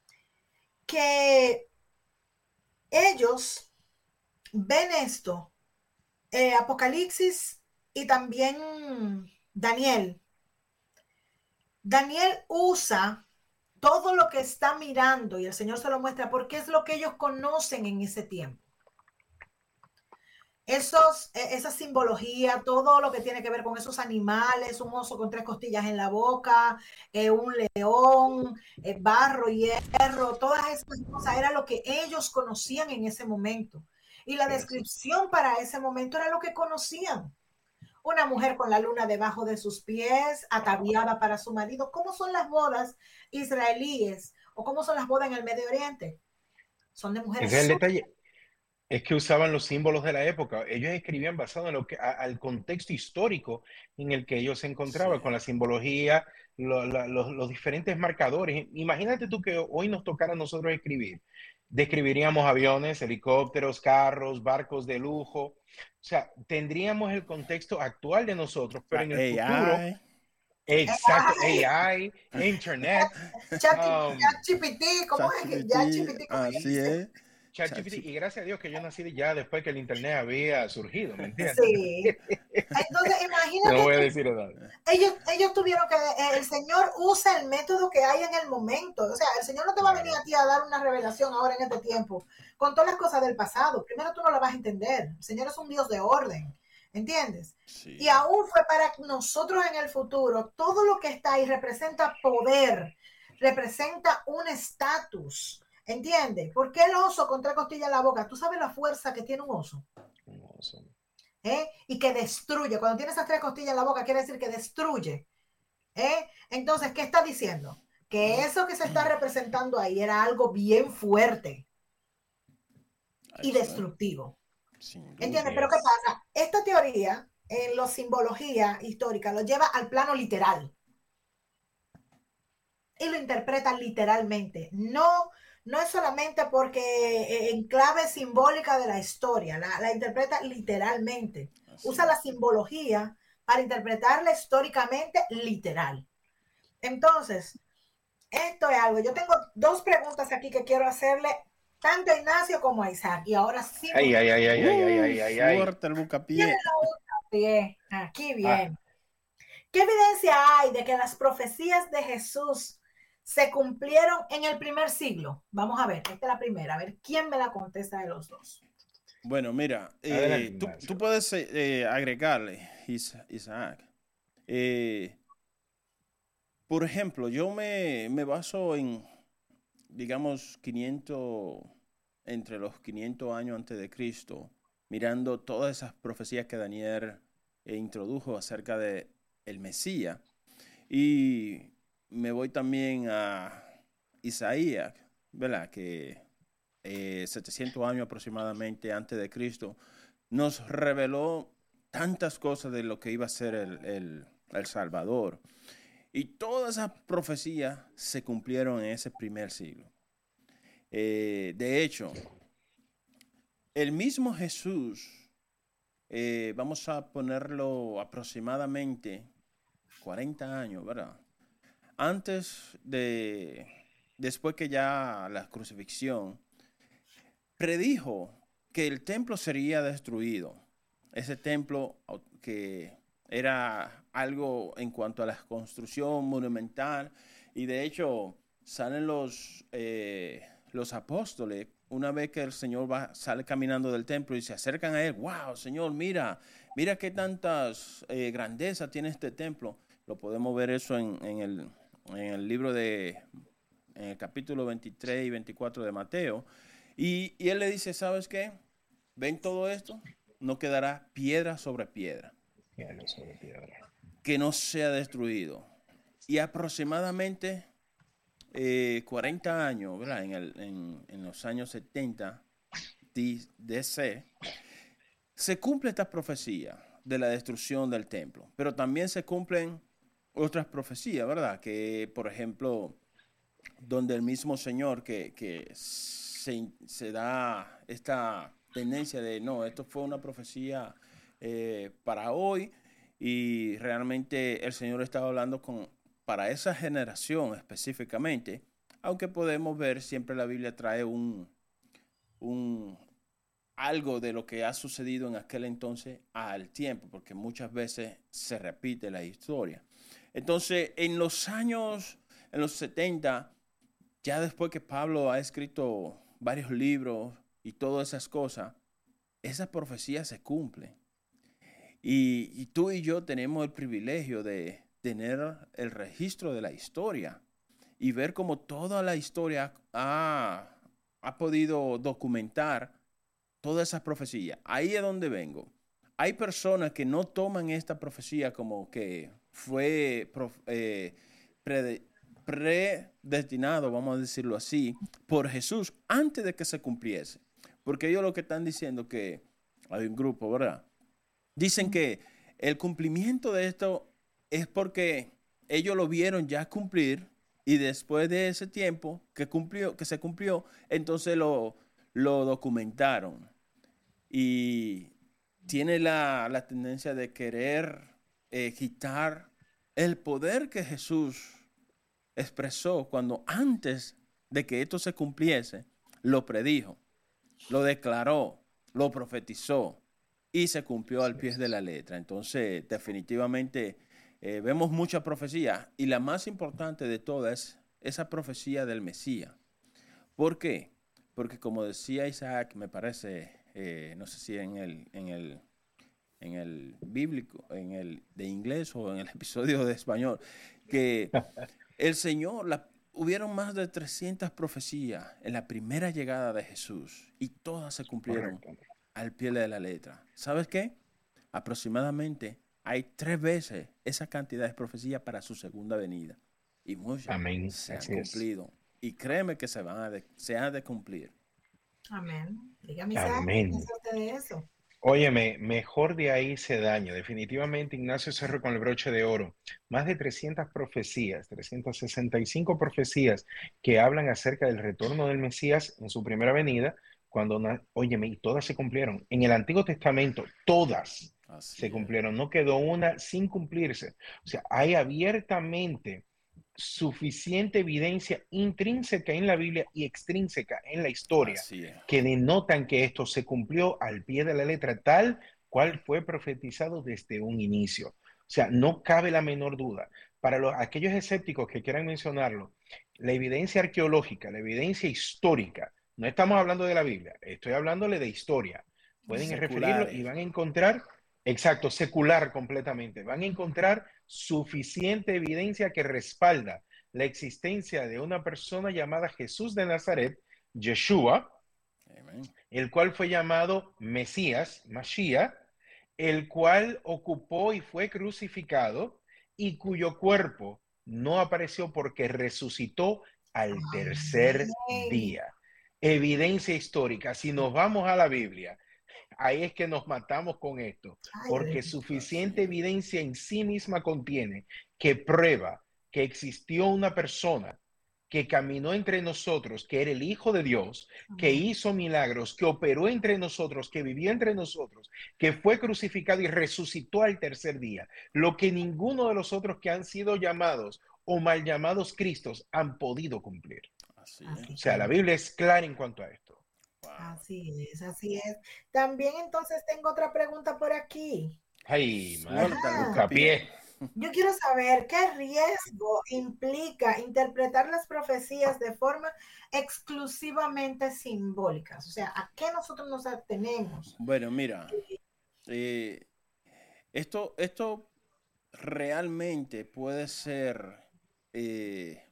Que ellos ven esto, eh, Apocalipsis y también... Daniel. Daniel usa todo lo que está mirando y el Señor se lo muestra porque es lo que ellos conocen en ese tiempo. Esos, esa simbología, todo lo que tiene que ver con esos animales, un oso con tres costillas en la boca, eh, un león, eh, barro, hierro, todas esas cosas era lo que ellos conocían en ese momento. Y la descripción para ese momento era lo que conocían. Una mujer con la luna debajo de sus pies, ataviada para su marido. ¿Cómo son las bodas israelíes? ¿O cómo son las bodas en el Medio Oriente? Son de mujeres. Ese es el detalle. Es que usaban los símbolos de la época. Ellos escribían basado en lo que, a, al contexto histórico en el que ellos se encontraban, sí. Con la simbología, lo, la, los, los diferentes marcadores. Imagínate tú que hoy nos tocara a nosotros escribir. Describiríamos aviones, helicópteros, carros, barcos de lujo. O sea, tendríamos el contexto actual de nosotros, pero en el A I. futuro... Exacto, A I, Internet. ChatGPT, ¿cómo es que? ChatGPT, así es. ChatGPT, y gracias a Dios que yo nací ya después que el Internet había surgido, ¿me entiendes? Sí. Entonces, imagínate. No voy a decir nada. Ellos, ellos tuvieron que, eh, el Señor usa el método que hay en el momento. O sea, el Señor no te va a venir a ti a dar una revelación ahora en este tiempo con todas las cosas del pasado. Primero tú no la vas a entender. El Señor es un Dios de orden, ¿entiendes? Sí. Y aún fue para nosotros en el futuro. Todo lo que está ahí representa poder, representa un estatus. ¿Entiendes? ¿Por qué el oso con tres costillas en la boca? ¿Tú sabes la fuerza que tiene un oso? Un oso. ¿Eh? Y que destruye. Cuando tiene esas tres costillas en la boca, quiere decir que destruye. ¿Eh? Entonces, ¿qué está diciendo? Que eso que se está representando ahí era algo bien fuerte y destructivo. ¿Entiendes? Pero ¿qué pasa? Esta teoría, en la simbología histórica, lo lleva al plano literal. Y lo interpreta literalmente. No... No es solamente porque en clave simbólica de la historia, la, la interpreta literalmente. Así. Usa la simbología para interpretarla históricamente literal. Entonces, esto es algo. Yo tengo dos preguntas aquí que quiero hacerle tanto a Ignacio como a Isaac. Y ahora sí. Ay, ay, ay, ay, uh, ay, ay, ay, ay. Fuerte el bucapié. Bucapié. Aquí bien. Ah. ¿Qué evidencia hay de que las profecías de Jesús se cumplieron en el primer siglo? Vamos a ver, esta es la primera. A ver, ¿quién me la contesta de los dos? Bueno, mira, eh, tú, tú puedes eh, agregarle, Isaac. Eh, por ejemplo, yo me, me baso en, digamos, quinientos, entre los quinientos años antes de Cristo, mirando todas esas profecías que Daniel eh, introdujo acerca de el Mesías. Y me voy también a Isaías, ¿verdad? Que eh, setecientos años aproximadamente antes de Cristo nos reveló tantas cosas de lo que iba a ser el, el, el Salvador. Y todas esas profecías se cumplieron en ese primer siglo. Eh, de hecho, el mismo Jesús, eh, vamos a ponerlo aproximadamente cuarenta años, ¿verdad? Antes de, después que ya la crucifixión, predijo que el templo sería destruido. Ese templo que era algo en cuanto a la construcción monumental, y de hecho salen los, eh, los apóstoles una vez que el Señor va, sale caminando del templo y se acercan a él. Wow, Señor, mira, mira qué tantas eh, grandezas tiene este templo. Lo podemos ver eso en, en, el, en el libro de, en el capítulo veintitrés y veinticuatro de Mateo. Y, y él le dice, ¿sabes qué? ¿Ven todo esto? No quedará piedra sobre piedra. Piedra sobre piedra. Que no sea destruido. Y aproximadamente eh, cuarenta años, ¿verdad? En, el, en, en los años setenta D C, se cumple esta profecía de la destrucción del templo. Pero también se cumplen otras profecías, ¿verdad? Que, por ejemplo, donde el mismo Señor que, que se, se da esta tendencia de, no, esto fue una profecía eh, para hoy, y realmente el Señor estaba hablando con, para esa generación específicamente, aunque podemos ver, siempre la Biblia trae un, un algo de lo que ha sucedido en aquel entonces al tiempo, porque muchas veces se repite la historia. Entonces, en los años, en los setenta, ya después que Pablo ha escrito varios libros y todas esas cosas, esas profecías se cumplen. Y, y tú y yo tenemos el privilegio de tener el registro de la historia y ver cómo toda la historia ha, ha podido documentar todas esas profecías. Ahí es donde vengo. Hay personas que no toman esta profecía como que fue eh, pre, predestinado, vamos a decirlo así, por Jesús antes de que se cumpliese. Porque ellos lo que están diciendo que hay un grupo, ¿verdad? Dicen que el cumplimiento de esto es porque ellos lo vieron ya cumplir y después de ese tiempo que cumplió, que se cumplió, entonces lo, lo documentaron. Y tiene la, la tendencia de querer eh, quitar el poder que Jesús expresó cuando antes de que esto se cumpliese, lo predijo, lo declaró, lo profetizó y se cumplió al pie de la letra. Entonces, definitivamente, eh, vemos mucha profecía y la más importante de todas es esa profecía del Mesías. ¿Por qué? Porque como decía Isaac, me parece, eh, no sé si en el, en el, en el bíblico, en el de inglés o en el episodio de español, que el Señor, la, hubieron más de trescientas profecías en la primera llegada de Jesús y todas se cumplieron al pie de la letra. ¿Sabes qué? Aproximadamente hay tres veces esa cantidad de profecías para su segunda venida. Y muchas Amén. se han Así cumplido. Es. Y créeme que se van a de, se han de cumplir. Amén. Dígame, Isaac, Amén. ¿qué piensa usted de eso? Óyeme, mejor de ahí se daño. Definitivamente Ignacio cerró con el broche de oro. Más de trescientas profecías, trescientas sesenta y cinco profecías que hablan acerca del retorno del Mesías en su primera venida, cuando, óyeme, y todas se cumplieron. En el Antiguo Testamento, todas Así se cumplieron. Es. No quedó una sin cumplirse. O sea, hay abiertamente suficiente evidencia intrínseca en la Biblia y extrínseca en la historia que denotan que esto se cumplió al pie de la letra tal cual fue profetizado desde un inicio. O sea, no cabe la menor duda. Para los, aquellos escépticos que quieran mencionarlo, la evidencia arqueológica, la evidencia histórica, no estamos hablando de la Biblia, estoy hablándole de historia. Pueden referirlo y van a encontrar, exacto, secular completamente, van a encontrar suficiente evidencia que respalda la existencia de una persona llamada Jesús de Nazaret, Yeshua, Amen. El cual fue llamado Mesías, Mashiach, el cual ocupó y fue crucificado y cuyo cuerpo no apareció porque resucitó al tercer día. Evidencia histórica. Si nos vamos a la Biblia, ahí es que nos matamos con esto, porque suficiente evidencia en sí misma contiene que prueba que existió una persona que caminó entre nosotros, que era el Hijo de Dios, que hizo milagros, que operó entre nosotros, que vivió entre nosotros, que fue crucificado y resucitó al tercer día, lo que ninguno de los otros que han sido llamados o mal llamados Cristos han podido cumplir. Así es. O sea, la Biblia es clara en cuanto a esto. Wow. Así es, así es. También entonces tengo otra pregunta por aquí. Ay, Marta, yo quiero saber qué riesgo implica interpretar las profecías de forma exclusivamente simbólicas. O sea, ¿a qué nosotros nos atenemos? Bueno, mira, eh, esto, esto realmente puede ser eh,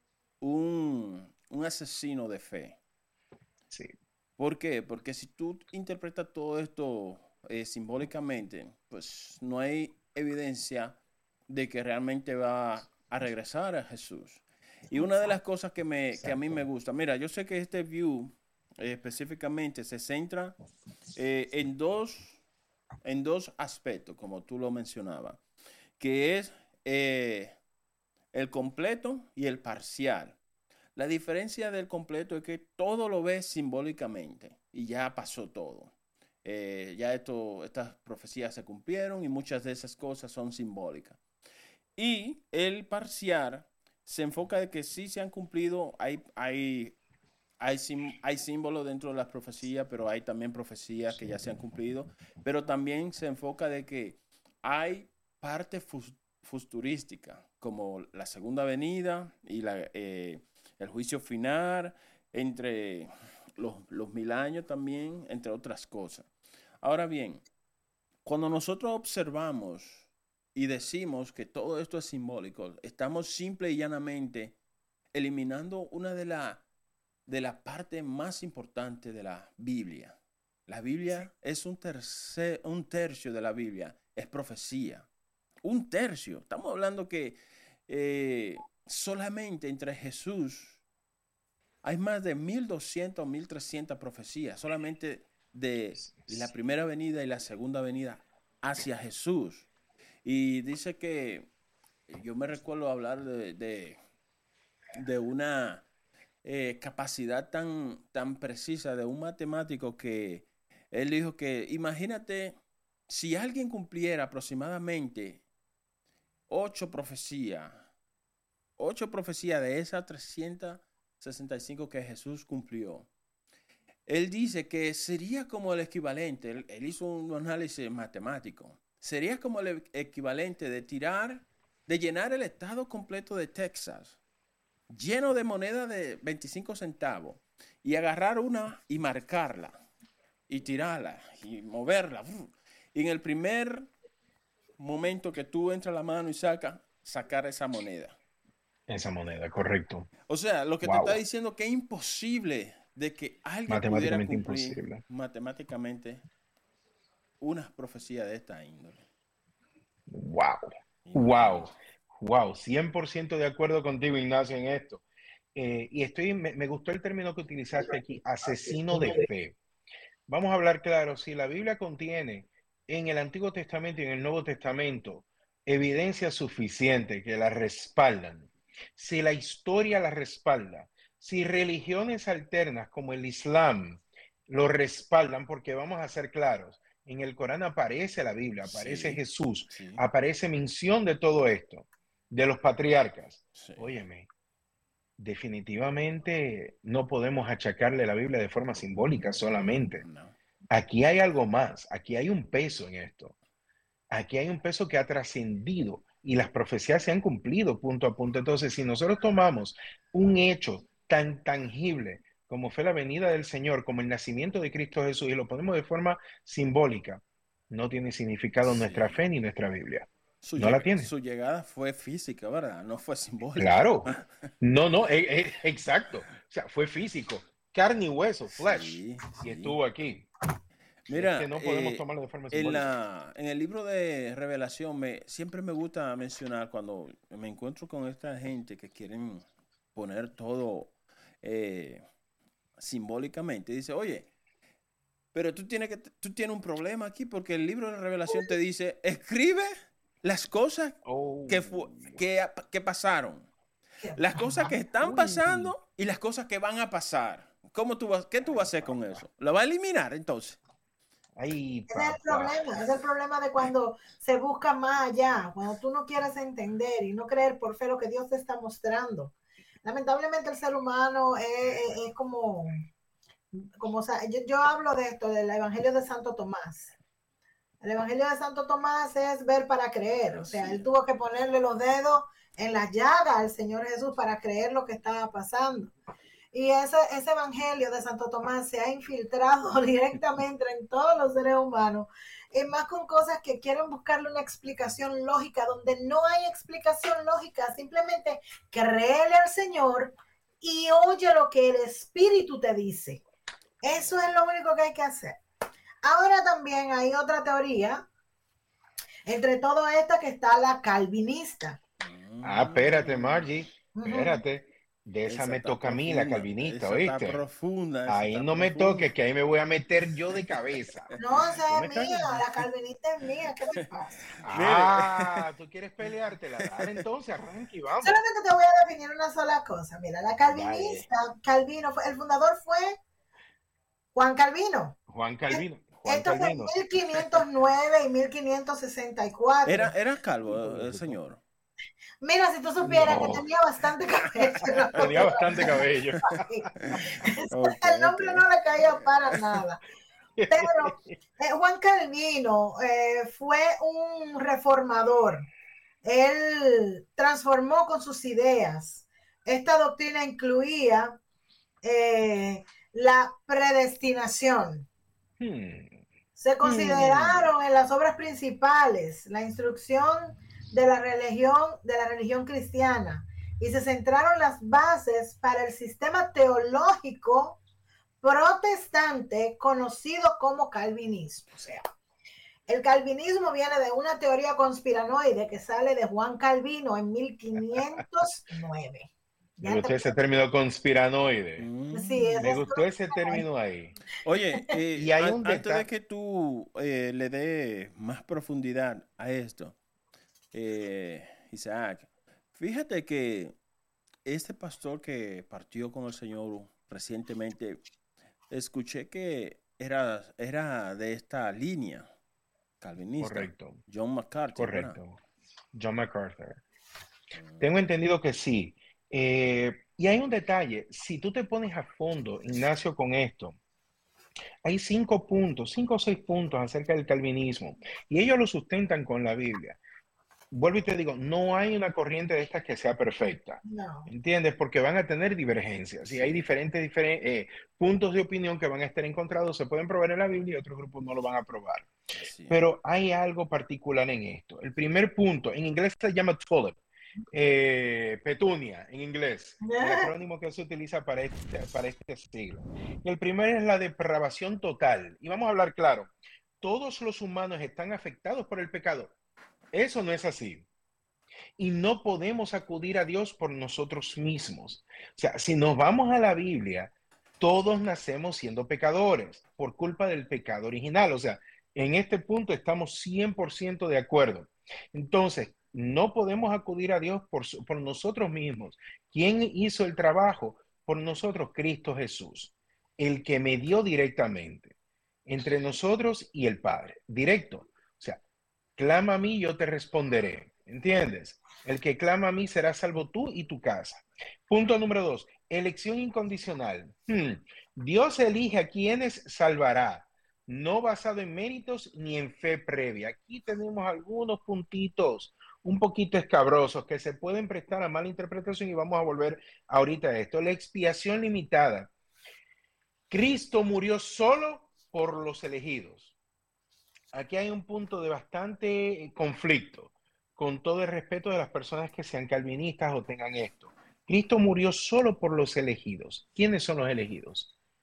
un, un asesino de fe. Sí. ¿Por qué? Porque si tú interpretas todo esto eh, simbólicamente, pues no hay evidencia de que realmente va a regresar a Jesús. Y una de las cosas que, me, que a mí me gusta, mira, yo sé que este view eh, específicamente se centra eh, en, dos, en dos aspectos, como tú lo mencionabas, que es eh, el completo y el parcial. La diferencia del completo es que todo lo ves simbólicamente y ya pasó todo. Eh, ya esto, estas profecías se cumplieron y muchas de esas cosas son simbólicas. Y el parcial se enfoca de que sí se han cumplido, hay, hay, hay, sim, hay símbolos dentro de las profecías, pero hay también profecías que ya se han cumplido, pero también se enfoca de que hay parte futurística, como la segunda venida y la, eh, el juicio final, entre los, los mil años también, entre otras cosas. Ahora bien, cuando nosotros observamos y decimos que todo esto es simbólico, estamos simple y llanamente eliminando una de las de la partes más importantes de la Biblia. La Biblia es un, tercer, un tercio de la Biblia, es profecía. Un tercio. Estamos hablando que eh, solamente entre Jesús hay más de mil doscientas o mil trescientas profecías, solamente de la primera venida y la segunda venida hacia Jesús. Y dice que, yo me recuerdo hablar de, de, de una eh, capacidad tan, tan precisa de un matemático que él dijo que, imagínate, si alguien cumpliera aproximadamente ocho profecías, ocho profecías de esas trescientas sesenta y cinco que Jesús cumplió, él dice que sería como el equivalente, él, él hizo un análisis matemático, sería como el equivalente de tirar, de llenar el estado completo de Texas, lleno de moneda de veinticinco centavos, y agarrar una y marcarla, y tirarla, y moverla. Y en el primer momento que tú entras la mano y sacas, sacar esa moneda. Esa moneda, correcto. O sea, lo que wow. te está diciendo que es imposible de que alguien pudiera cumplir imposible. matemáticamente una profecía de esta índole. Wow, wow, wow, cien por ciento de acuerdo contigo, Ignacio, en esto. Eh, y estoy, me, me gustó el término que utilizaste aquí, asesino de fe. Vamos a hablar claro, si la Biblia contiene en el Antiguo Testamento y en el Nuevo Testamento evidencia suficiente que la respaldan, si la historia la respalda, si religiones alternas como el Islam lo respaldan, porque vamos a ser claros, en el Corán aparece la Biblia, aparece sí, Jesús, sí. aparece mención de todo esto, de los patriarcas. Sí. Óyeme, definitivamente no podemos achacarle la Biblia de forma simbólica solamente. No. Aquí hay algo más, aquí hay un peso en esto. Aquí hay un peso que ha trascendido y las profecías se han cumplido punto a punto. Entonces, si nosotros tomamos un hecho tan tangible como fue la venida del Señor, como el nacimiento de Cristo Jesús, y lo ponemos de forma simbólica, no tiene significado sí. nuestra fe ni nuestra Biblia. Su no la tiene. Su llegada fue física, ¿verdad? No fue simbólica. Claro. No, no, eh, eh, exacto. O sea, fue físico. Carne y hueso, flesh. Sí, sí. Y estuvo aquí. Mira, es que no podemos eh, tomarlo de forma en, simbólica. la, en el libro de Revelación me, siempre me gusta mencionar cuando me encuentro con esta gente que quieren poner todo eh, simbólicamente. Dice, oye, pero tú tienes, que, tú tienes un problema aquí porque el libro de Revelación te dice, escribe las cosas Oh. que, fu- que, que pasaron, las cosas que están Uy. pasando y las cosas que van a pasar. ¿Cómo tú vas, ¿Qué tú vas a hacer con eso? ¿Lo vas a eliminar entonces? Ay, Ese es el papá. problema, es el problema de cuando se busca más allá, cuando tú no quieres entender y no creer por fe lo que Dios te está mostrando. Lamentablemente el ser humano es, es, es como, como o sea, yo, yo hablo de esto, del Evangelio de Santo Tomás. El Evangelio de Santo Tomás es ver para creer, o sea, él tuvo que ponerle los dedos en la llaga al Señor Jesús para creer lo que estaba pasando. Y ese, ese evangelio de Santo Tomás se ha infiltrado directamente en todos los seres humanos, y más con cosas que quieren buscarle una explicación lógica, donde no hay explicación lógica, simplemente créele al Señor y oye lo que el Espíritu te dice. Eso es lo único que hay que hacer. Ahora también hay otra teoría, entre todo esta que está la calvinista. Ah, espérate, Margie, Ujú. espérate. De esa, Esa me está toca a mí, la profunda, calvinista, esa ¿oíste? está profunda, esa Ahí está no me profunda. toques, que ahí me voy a meter yo de cabeza. No, esa ¿Tú es me mía, estás- la calvinista es mía, ¿qué te pasa? Ah, ¿tú quieres peleártela? Dale, entonces, arranca y vamos. Solamente te voy a definir una sola cosa. Mira, la calvinista, Calvino, fue, el fundador fue Juan Calvino. Juan Calvino. Juan Esto Calvino. fue en mil quinientos nueve y mil quinientos sesenta y cuatro. Era, era calvo el señor. Mira, si tú supieras No. que tenía bastante cabello. Tenía bastante cabello. Okay, El nombre okay. no le caía para nada. Pero eh, Juan Calvino eh, fue un reformador. Él transformó con sus ideas. Esta doctrina incluía eh, la predestinación. Hmm. Se consideraron en las obras principales la instrucción de la religión, de la religión cristiana, y se centraron las bases para el sistema teológico protestante conocido como calvinismo. O sea, el calvinismo viene de una teoría conspiranoide que sale de Juan Calvino en mil quinientos nueve. Me gustó ese término conspiranoide. Mm. Sí, es Me gustó ese término ahí. Oye, eh, Y hay an- un antes deta- de que tú eh, le des más profundidad a esto, eh, Isaac, fíjate que este pastor que partió con el Señor recientemente, escuché que era, era de esta línea calvinista. Correcto. John MacArthur. ¿verdad? Correcto. John MacArthur. Tengo entendido que sí. Eh, y hay un detalle. Si tú te pones a fondo, Ignacio, con esto, hay cinco puntos, cinco o seis puntos acerca del calvinismo. Y ellos lo sustentan con la Biblia. Vuelvo y te digo, no hay una corriente de estas que sea perfecta. No. ¿Entiendes? Porque van a tener divergencias y hay diferentes diferen- eh, puntos de opinión que van a estar encontrados, se pueden probar en la Biblia y otros grupos no lo van a probar. Sí. Pero hay algo particular en esto. El primer punto, en inglés se llama tulip, eh, petunia en inglés, el acrónimo que se utiliza para este, para este siglo. Y el primero es la depravación total. Y vamos a hablar claro, todos los humanos están afectados por el pecado. Eso no es así. Y no podemos acudir a Dios por nosotros mismos. O sea, si nos vamos a la Biblia, todos nacemos siendo pecadores por culpa del pecado original. O sea, en este punto estamos cien por ciento de acuerdo. Entonces, no podemos acudir a Dios por, por nosotros mismos. ¿Quién hizo el trabajo? Por nosotros, Cristo Jesús, el que medió directamente entre nosotros y el Padre. Directo. O sea, clama a mí, yo te responderé. ¿Entiendes? El que clama a mí será salvo tú y tu casa. Punto número dos, elección incondicional. Hmm. Dios elige a quienes salvará, no basado en méritos ni en fe previa. Aquí tenemos algunos puntitos un poquito escabrosos que se pueden prestar a mala interpretación y vamos a volver ahorita a esto. La expiación limitada. Cristo murió solo por los elegidos. Aquí hay un punto de bastante conflicto, con todo el respeto de las personas que sean calvinistas o tengan esto. Cristo murió solo por los elegidos. ¿Quiénes son los elegidos?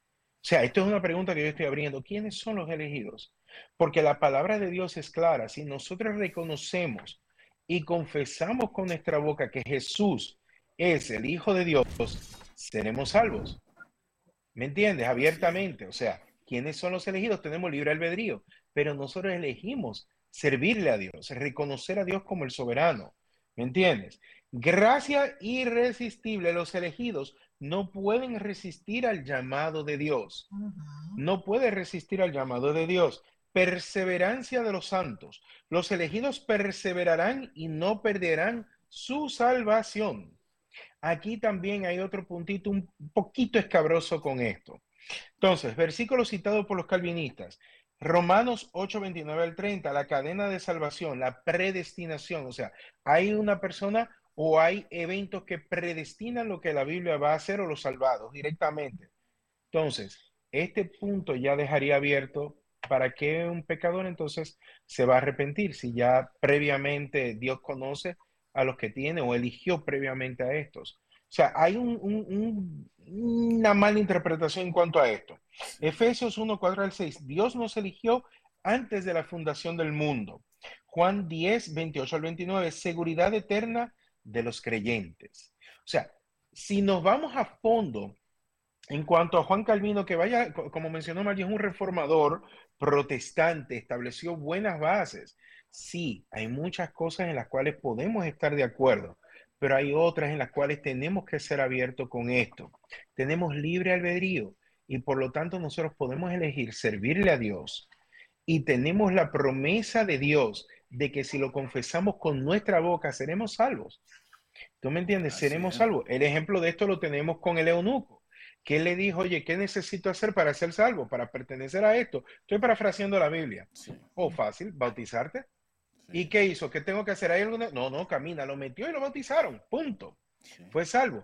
sea, esto es una pregunta que yo estoy abriendo. ¿Quiénes son los elegidos? Porque la palabra de Dios es clara. Si nosotros reconocemos y confesamos con nuestra boca que Jesús es el Hijo de Dios, seremos salvos. ¿Me entiendes? Abiertamente. O sea, ¿quiénes son los elegidos? Tenemos libre albedrío, pero nosotros elegimos servirle a Dios, reconocer a Dios como el soberano. ¿Me entiendes? Gracia irresistible. Los elegidos no pueden resistir al llamado de Dios. No pueden resistir al llamado de Dios. Perseverancia de los santos. Los elegidos perseverarán y no perderán su salvación. Aquí también hay otro puntito un poquito escabroso con esto. Entonces, versículo citado por los calvinistas. Romanos ocho, veintinueve al treinta, la cadena de salvación, la predestinación. O sea, hay una persona o hay eventos que predestinan lo que la Biblia va a hacer o los salvados directamente. Entonces, este punto ya dejaría abierto para que un pecador entonces se va a arrepentir si ya previamente Dios conoce a los que tiene o eligió previamente a estos. O sea, hay un, un, un, una mala interpretación en cuanto a esto. Efesios uno, cuatro al seis, Dios nos eligió antes de la fundación del mundo. Juan diez, veintiocho al veintinueve, seguridad eterna de los creyentes. O sea, si nos vamos a fondo en cuanto a Juan Calvino, que vaya, como mencionó María, es un reformador protestante, estableció buenas bases. Sí, hay muchas cosas en las cuales podemos estar de acuerdo, pero hay otras en las cuales tenemos que ser abiertos con esto. Tenemos libre albedrío y por lo tanto nosotros podemos elegir servirle a Dios y tenemos la promesa de Dios de que si lo confesamos con nuestra boca seremos salvos. ¿Tú me entiendes? Así seremos es. salvos. El ejemplo de esto lo tenemos con el eunuco, que él le dijo, oye, ¿qué necesito hacer para ser salvo, para pertenecer a esto? Estoy parafraseando la Biblia. Sí. Oh, fácil, bautizarte. Sí. ¿Y qué hizo? ¿Qué tengo que hacer? ¿Hay alguna? No, no, camina, lo metió y lo bautizaron, punto. Sí. Fue salvo.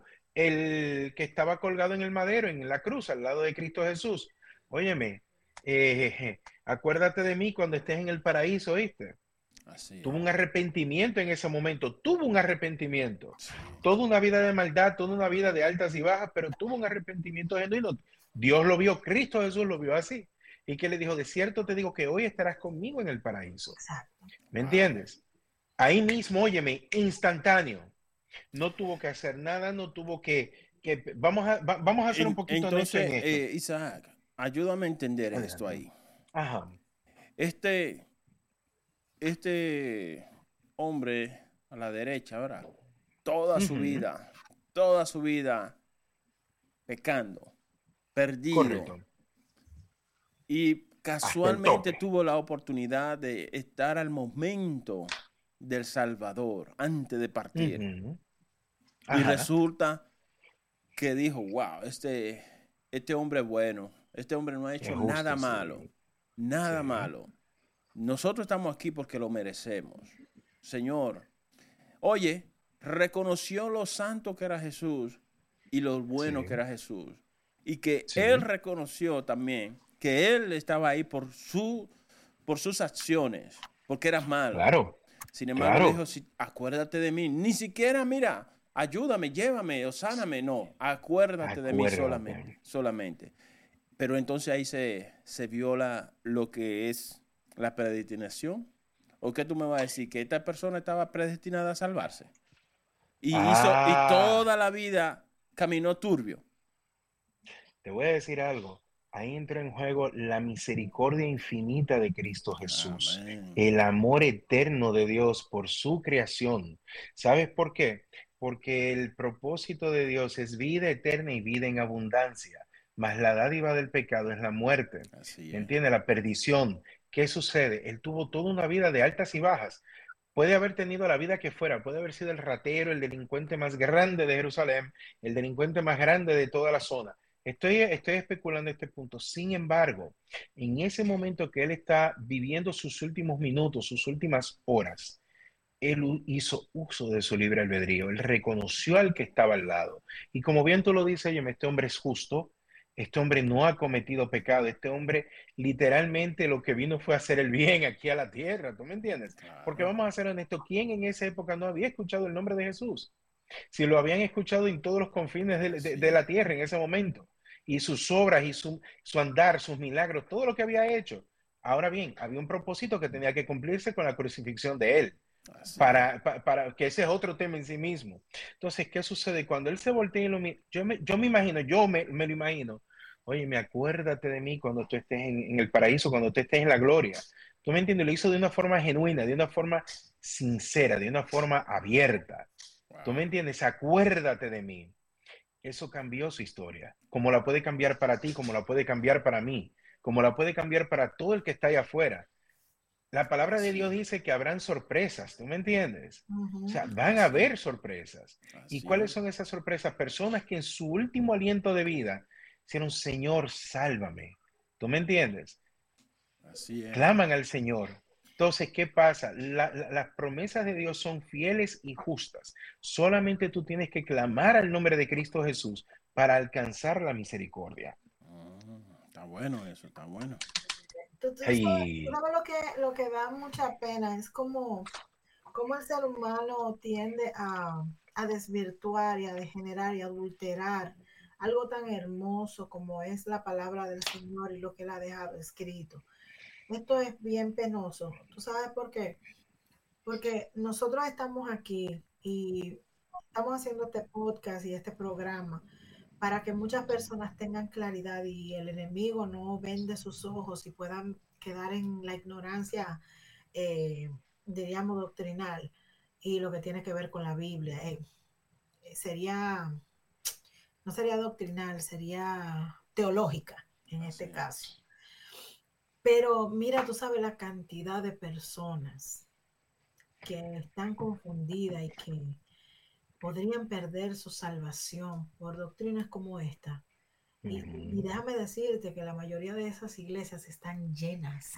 El que estaba colgado en el madero, en la cruz, al lado de Cristo Jesús. Óyeme, eh, acuérdate de mí cuando estés en el paraíso, ¿oíste? Así tuvo un arrepentimiento en ese momento, tuvo un arrepentimiento, sí. Toda una vida de maldad, toda una vida de altas y bajas, pero tuvo un arrepentimiento genuino. Dios lo vio, Cristo Jesús lo vio así. Y que le dijo, de cierto te digo que hoy estarás conmigo en el paraíso. Exacto. ¿Me entiendes? Ahí mismo, óyeme, instantáneo. No tuvo que hacer nada, no tuvo que... que vamos, a, va, vamos a hacer un poquito Entonces, en esto. Eh, Isaac, ayúdame a entender Ajá. esto ahí. Ajá. Este... Este hombre a la derecha, ¿verdad? Toda su uh-huh. vida, toda su vida pecando, perdido. Correcto. Y casualmente tuvo la oportunidad de estar al momento del Salvador, antes de partir. Uh-huh. Y resulta que dijo, wow, este, este hombre es bueno, este hombre no ha hecho justo, nada malo, sí. nada sí. malo. Nosotros estamos aquí porque lo merecemos. Señor, oye, reconoció lo santo que era Jesús y lo bueno sí. que era Jesús. Y que sí. él reconoció también que él estaba ahí por, su, por sus acciones, porque eras malo. Claro. Sin embargo, claro. dijo, si, acuérdate de mí. Ni siquiera, mira, ayúdame, llévame o sáname. No, acuérdate, acuérdate. de mí solamente. solamente. Pero entonces ahí se, se viola lo que es la predestinación. ¿O qué tú me vas a decir? Que esta persona estaba predestinada a salvarse. Y, ah. hizo, y toda la vida caminó turbio. Te voy a decir algo. Ahí entra en juego la misericordia infinita de Cristo Jesús. Amén. El amor eterno de Dios por su creación. ¿Sabes por qué? Porque el propósito de Dios es vida eterna y vida en abundancia. Mas la dádiva del pecado es la muerte. ¿Entiendes? La perdición. ¿Qué sucede? Él tuvo toda una vida de altas y bajas. Puede haber tenido la vida que fuera, puede haber sido el ratero, el delincuente más grande de Jerusalén, el delincuente más grande de toda la zona. Estoy, estoy especulando este punto. Sin embargo, en ese momento que él está viviendo sus últimos minutos, sus últimas horas, él hizo uso de su libre albedrío. Él reconoció al que estaba al lado. Y como bien tú lo dices, oye, este hombre es justo. Este hombre no ha cometido pecado. Este hombre literalmente lo que vino fue a hacer el bien aquí a la tierra. ¿Tú me entiendes? Claro. Porque vamos a ser honestos. ¿Quién en esa época no había escuchado el nombre de Jesús? Si lo habían escuchado en todos los confines de, de, de la tierra en ese momento. y sus obras y su, su andar, sus milagros, todo lo que había hecho. Ahora bien, había un propósito que tenía que cumplirse con la crucifixión de él. Para, para, para que ese es otro tema en sí mismo. Entonces, ¿qué sucede? Cuando él se voltea y lo mira, yo me, yo me imagino, yo me, me lo imagino, oye, me acuérdate de mí cuando tú estés en, en el paraíso, cuando tú estés en la gloria. ¿Tú me entiendes? Lo hizo de una forma genuina, de una forma sincera, de una forma abierta. Wow. ¿Tú me entiendes? Acuérdate de mí. Eso cambió su historia. Como la puede cambiar para ti, como la puede cambiar para mí, como la puede cambiar para todo el que está allá afuera. La palabra de Dios dice que habrán sorpresas, ¿tú me entiendes? Ujú. O sea, van a haber sorpresas. ¿Y Así cuáles es. son esas sorpresas? Personas que en su último aliento de vida hicieron, Señor, sálvame. ¿Tú me entiendes? Así es. Claman al Señor. Entonces, ¿qué pasa? La, la, las promesas de Dios son fieles y justas. Solamente tú tienes que clamar al nombre de Cristo Jesús para alcanzar la misericordia. Mm, está bueno eso, está bueno. Tú, tú sabes, Hey. tú sabes lo que, lo que da mucha pena es como, como el ser humano tiende a, a desvirtuar y a degenerar y a adulterar algo tan hermoso como es la palabra del Señor y lo que Él ha dejado escrito. Esto es bien penoso. ¿Tú sabes por qué? Porque nosotros estamos aquí y estamos haciendo este podcast y este programa para que muchas personas tengan claridad y el enemigo no vende sus ojos y puedan quedar en la ignorancia, eh, diríamos, doctrinal y lo que tiene que ver con la Biblia. Eh, sería, no sería doctrinal, sería teológica en Así este es. caso. Pero mira, tú sabes la cantidad de personas que están confundidas y que podrían perder su salvación por doctrinas como esta. Y, y déjame decirte que la mayoría de esas iglesias están llenas.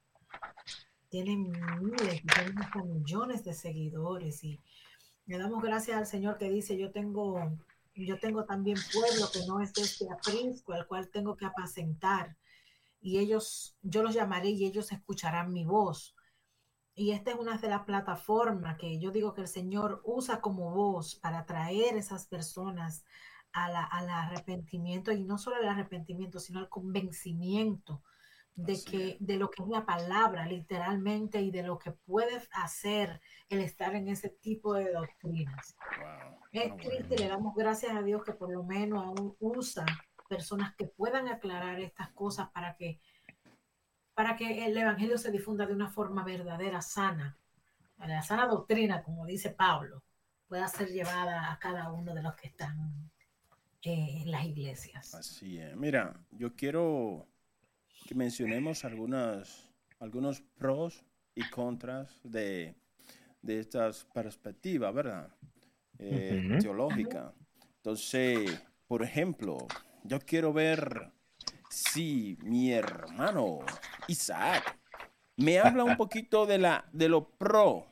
Tienen miles, tienen hasta millones de seguidores y le damos gracias al Señor que dice, yo tengo, yo tengo también pueblo que no es de este aprisco, al cual tengo que apacentar. Y ellos, yo los llamaré y ellos escucharán mi voz. Y esta es una de las plataformas que yo digo que el Señor usa como voz para atraer esas personas a la, al arrepentimiento, y no solo al arrepentimiento, sino al convencimiento de, que, de lo que es la palabra literalmente y de lo que puede hacer el estar en ese tipo de doctrinas. Wow. Es Ah, triste, bueno. le damos gracias a Dios que por lo menos aún usa personas que puedan aclarar estas cosas para que para que el evangelio se difunda de una forma verdadera, sana, la sana doctrina, como dice Pablo, pueda ser llevada a cada uno de los que están eh, en las iglesias. Así es. Mira, yo quiero que mencionemos algunas, algunos pros y contras de, de estas perspectivas, ¿verdad? Eh, Uh-huh. Teológica. Entonces, por ejemplo, yo quiero ver si mi hermano Isaac me habla un poquito de la de lo pro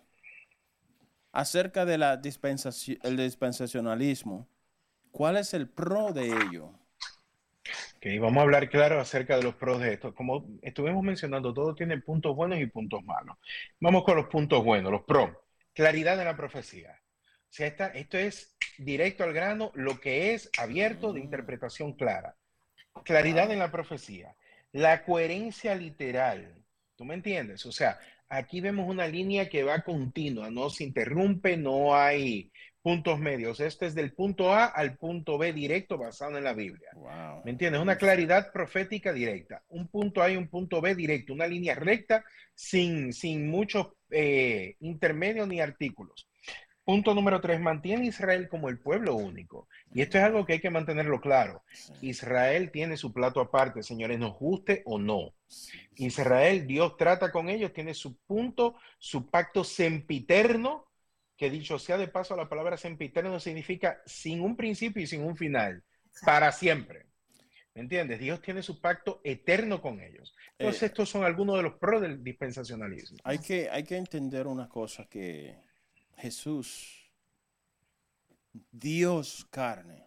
acerca de la dispensación, el dispensacionalismo. ¿Cuál es el pro de ello? Ok, vamos a hablar claro acerca de los pros de esto. Como estuvimos mencionando, todo tiene puntos buenos y puntos malos. Vamos con los puntos buenos, los pros. Claridad en la profecía. O sea, esta, esto es directo al grano, lo que es abierto de interpretación clara. Claridad en la profecía. La coherencia literal. ¿Tú me entiendes? O sea, aquí vemos una línea que va continua, no se interrumpe, no hay puntos medios. Este es del punto A al punto B directo basado en la Biblia. Wow. ¿Me entiendes? Una claridad profética directa. Un punto A y un punto B directo, una línea recta sin, sin muchos eh, intermedios ni artículos. Punto número tres, mantiene a Israel como el pueblo único. Y esto es algo que hay que mantenerlo claro. Israel tiene su plato aparte, señores, nos guste o no. Israel, Dios trata con ellos, tiene su punto, su pacto sempiterno, que dicho sea de paso, la palabra sempiterno significa sin un principio y sin un final, para siempre. ¿Me entiendes? Dios tiene su pacto eterno con ellos. Entonces, Eh, estos son algunos de los pros del dispensacionalismo. hay que, hay que entender una cosa, que Jesús, Dios carne,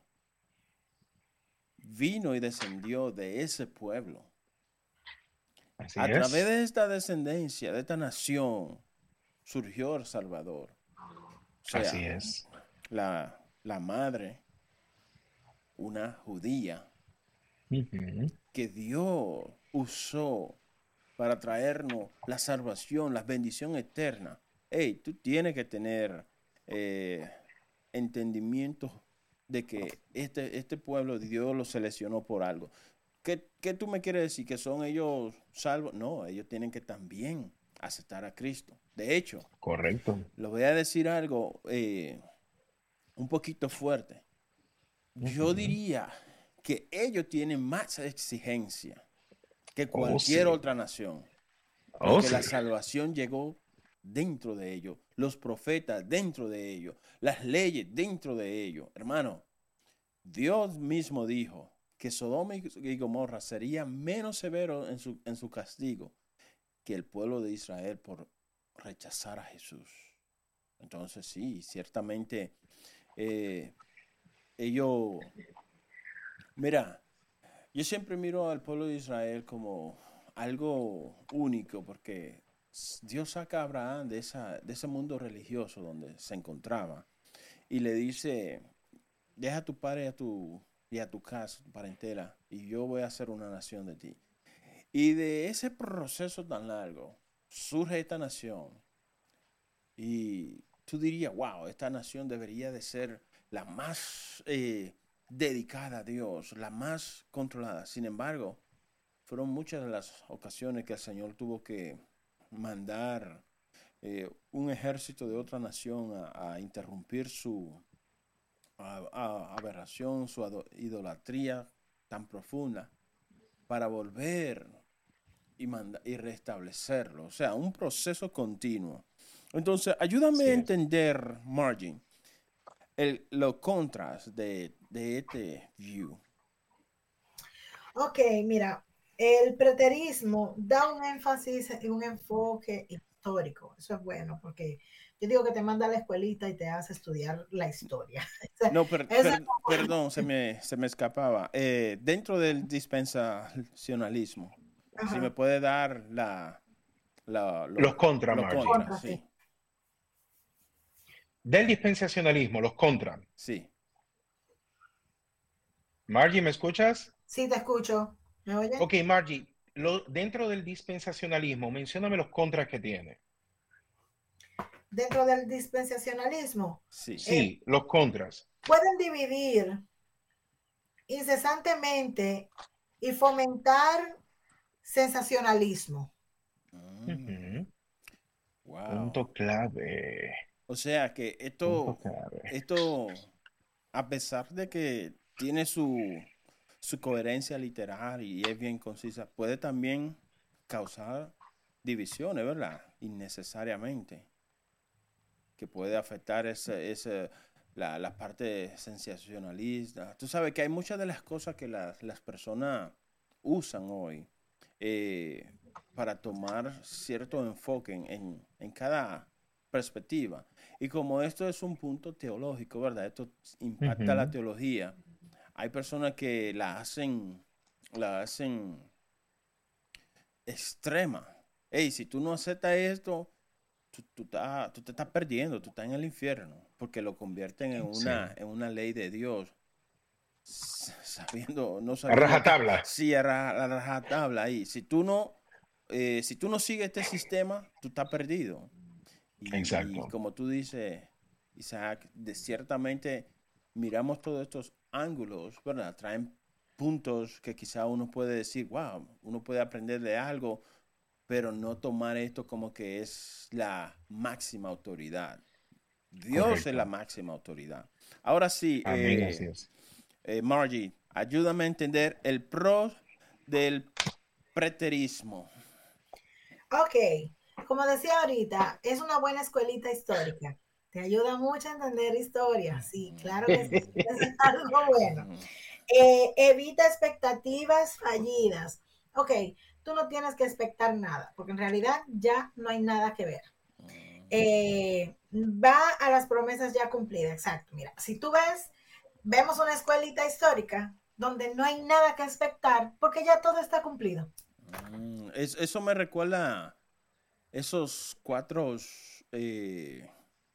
vino y descendió de ese pueblo. Así A es. través de esta descendencia, de esta nación, surgió el Salvador. O sea, Así es. La, la madre, una judía, Ujú. que Dios usó para traernos la salvación, la bendición eterna. Hey, tú tienes que tener eh, entendimiento de que este, este pueblo Dios lo seleccionó por algo. ¿Qué, ¿Qué tú me quieres decir? ¿Que son ellos salvos? No, ellos tienen que también aceptar a Cristo. De hecho, Correcto. les voy a decir algo eh, un poquito fuerte. Yo Ujú. diría que ellos tienen más exigencia que Oh, cualquier sí. otra nación, Oh, porque sí. la salvación llegó dentro de ellos, los profetas dentro de ellos, las leyes dentro de ellos. Hermano, Dios mismo dijo que Sodoma y Gomorra sería menos severo en su, en su castigo que el pueblo de Israel por rechazar a Jesús. Entonces sí, ciertamente eh, ellos, mira, yo siempre miro al pueblo de Israel como algo único porque Dios saca a Abraham de, esa, de ese mundo religioso donde se encontraba y le dice, deja a tu padre y a tu, y a tu casa, tu parentela, y yo voy a hacer una nación de ti. Y de ese proceso tan largo surge esta nación y tú dirías, wow, esta nación debería de ser la más eh, dedicada a Dios, la más controlada. Sin embargo, fueron muchas de las ocasiones que el Señor tuvo que mandar eh, un ejército de otra nación a, a interrumpir su a, a, aberración, su idolatría tan profunda, para volver y, manda, y restablecerlo. O sea, un proceso continuo. Entonces, ayúdame Así a es. entender, Margin, el, los contras de, de este view. Ok, mira, el preterismo da un énfasis y un enfoque histórico. Eso es bueno porque yo digo que te manda a la escuelita y te hace estudiar la historia. No, per, Eso es per, perdón, se me, se me escapaba. Eh, dentro del dispensacionalismo, si me ajá, puede dar la, la, Los lo, contra, lo Margie. contra, contra, sí. sí, Del dispensacionalismo, los contra. sí. Margie, ¿me escuchas? Sí, te escucho. ¿Me oye? Ok, Margie, lo, dentro del dispensacionalismo, mencióname los contras que tiene. Dentro del dispensacionalismo, Sí. eh, Sí, los contras. pueden dividir incesantemente y fomentar sensacionalismo. Mm, Ujú. wow. Punto clave. O sea que Punto esto, clave. esto, a pesar de que tiene su, su coherencia literal y es bien concisa, puede también causar divisiones, ¿verdad? Innecesariamente, que puede afectar ese, ese, la, la parte sensacionalista. Tú sabes que hay muchas de las cosas que las, las personas usan hoy eh, para tomar cierto enfoque en, en, en cada perspectiva. Y como esto es un punto teológico, ¿verdad? Esto impacta la Ujú. teología. Hay personas que la hacen, la hacen extrema. Hey, si tú no aceptas esto, tú, tú, estás- tú te estás perdiendo, tú estás en el infierno, porque lo convierten en una, Sí. en una ley de Dios, s- sabiendo, no A sabiendo que rajatabla. si a ra- la rajatabla ahí, si tú no, eh, si tú no sigues este sistema, tú estás perdido. Y, y Exacto. como tú dices, Isaac, de ciertamente miramos todos estos ángulos, ¿verdad? Traen puntos que quizá uno puede decir, wow, uno puede aprender de algo, pero no tomar esto como que es la máxima autoridad. Dios es la Correcto. máxima autoridad. Ahora sí, Amén, así eh, es. eh, Margie, ayúdame a entender el pro del preterismo. Ok, como decía ahorita, es una buena escuelita histórica. Te ayuda mucho a entender historia. Sí, claro que sí. Es algo bueno. Eh, evita expectativas fallidas. Ok, tú no tienes que expectar nada, porque en realidad ya no hay nada que ver. Eh, va a las promesas ya cumplidas. Exacto. Mira, si tú ves, vemos una escuelita histórica donde no hay nada que expectar porque ya todo está cumplido. Mm, es- eso me recuerda esos cuatro, eh,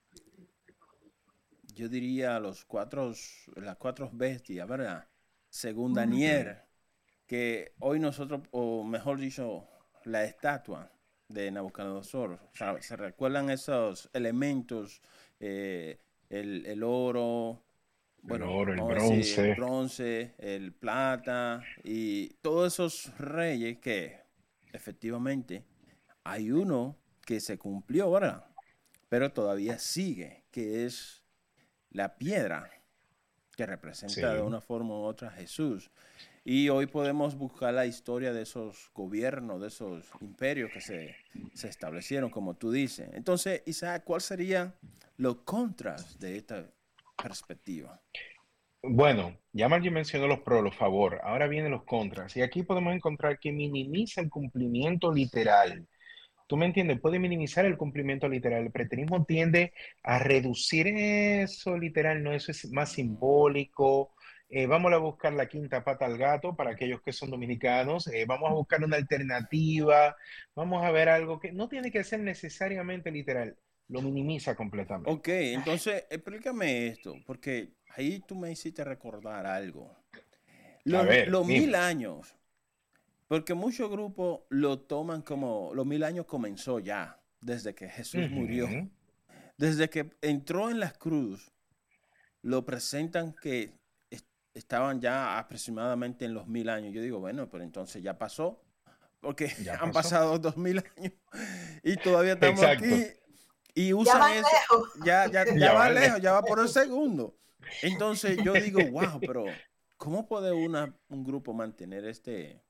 yo diría los cuatro, las cuatro bestias, ¿verdad? Según Ujú. Daniel. que hoy nosotros, o mejor dicho, la estatua de Nabucodonosor, o sea, se recuerdan esos elementos, eh, el, el oro, bueno, el oro, el vamos a decir, bronce. el bronce, el plata y todos esos reyes que efectivamente hay uno que se cumplió, ¿verdad? Pero todavía sigue, que es la piedra que representa Sí. de una forma u otra a Jesús. Y hoy podemos buscar la historia de esos gobiernos, de esos imperios que se, se establecieron, como tú dices. Entonces, Isaac, ¿cuál serían los contras de esta perspectiva? Bueno, ya Margie mencionó los pros, los favor, ahora vienen los contras. Y aquí podemos encontrar que minimiza el cumplimiento literal. ¿Tú me entiendes? Puede minimizar el cumplimiento literal. El preterismo tiende a reducir eso literal, no, eso es más simbólico. Eh, vamos a buscar la quinta pata al gato para aquellos que son dominicanos. Eh, vamos a buscar una alternativa. Vamos a ver algo que no tiene que ser necesariamente literal. Lo minimiza completamente. Ok, entonces explícame esto, porque ahí tú me hiciste recordar algo. Los, A ver, los dime. mil años, porque muchos grupos lo toman como los mil años comenzó ya, desde que Jesús Ujú. murió. Desde que entró en la cruz, lo presentan que est- estaban ya aproximadamente en los mil años. Yo digo, bueno, pero entonces ya pasó, porque Ya han pasó. pasado dos mil años y todavía estamos Exacto. aquí y Ya usan va eso. lejos. Ya, ya, ya, Ya va va lejos, lejos. ya va por el segundo. Entonces yo digo, wow, pero ¿cómo puede una, un grupo mantener este,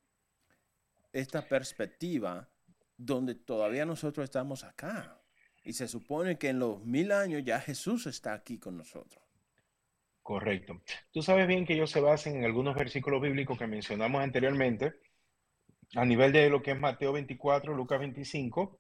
esta perspectiva donde todavía nosotros estamos acá? Y se supone que en los mil años ya Jesús está aquí con nosotros. Correcto. Tú sabes bien que ellos se basan en algunos versículos bíblicos que mencionamos anteriormente, a nivel de lo que es Mateo veinticuatro, Lucas veinticinco,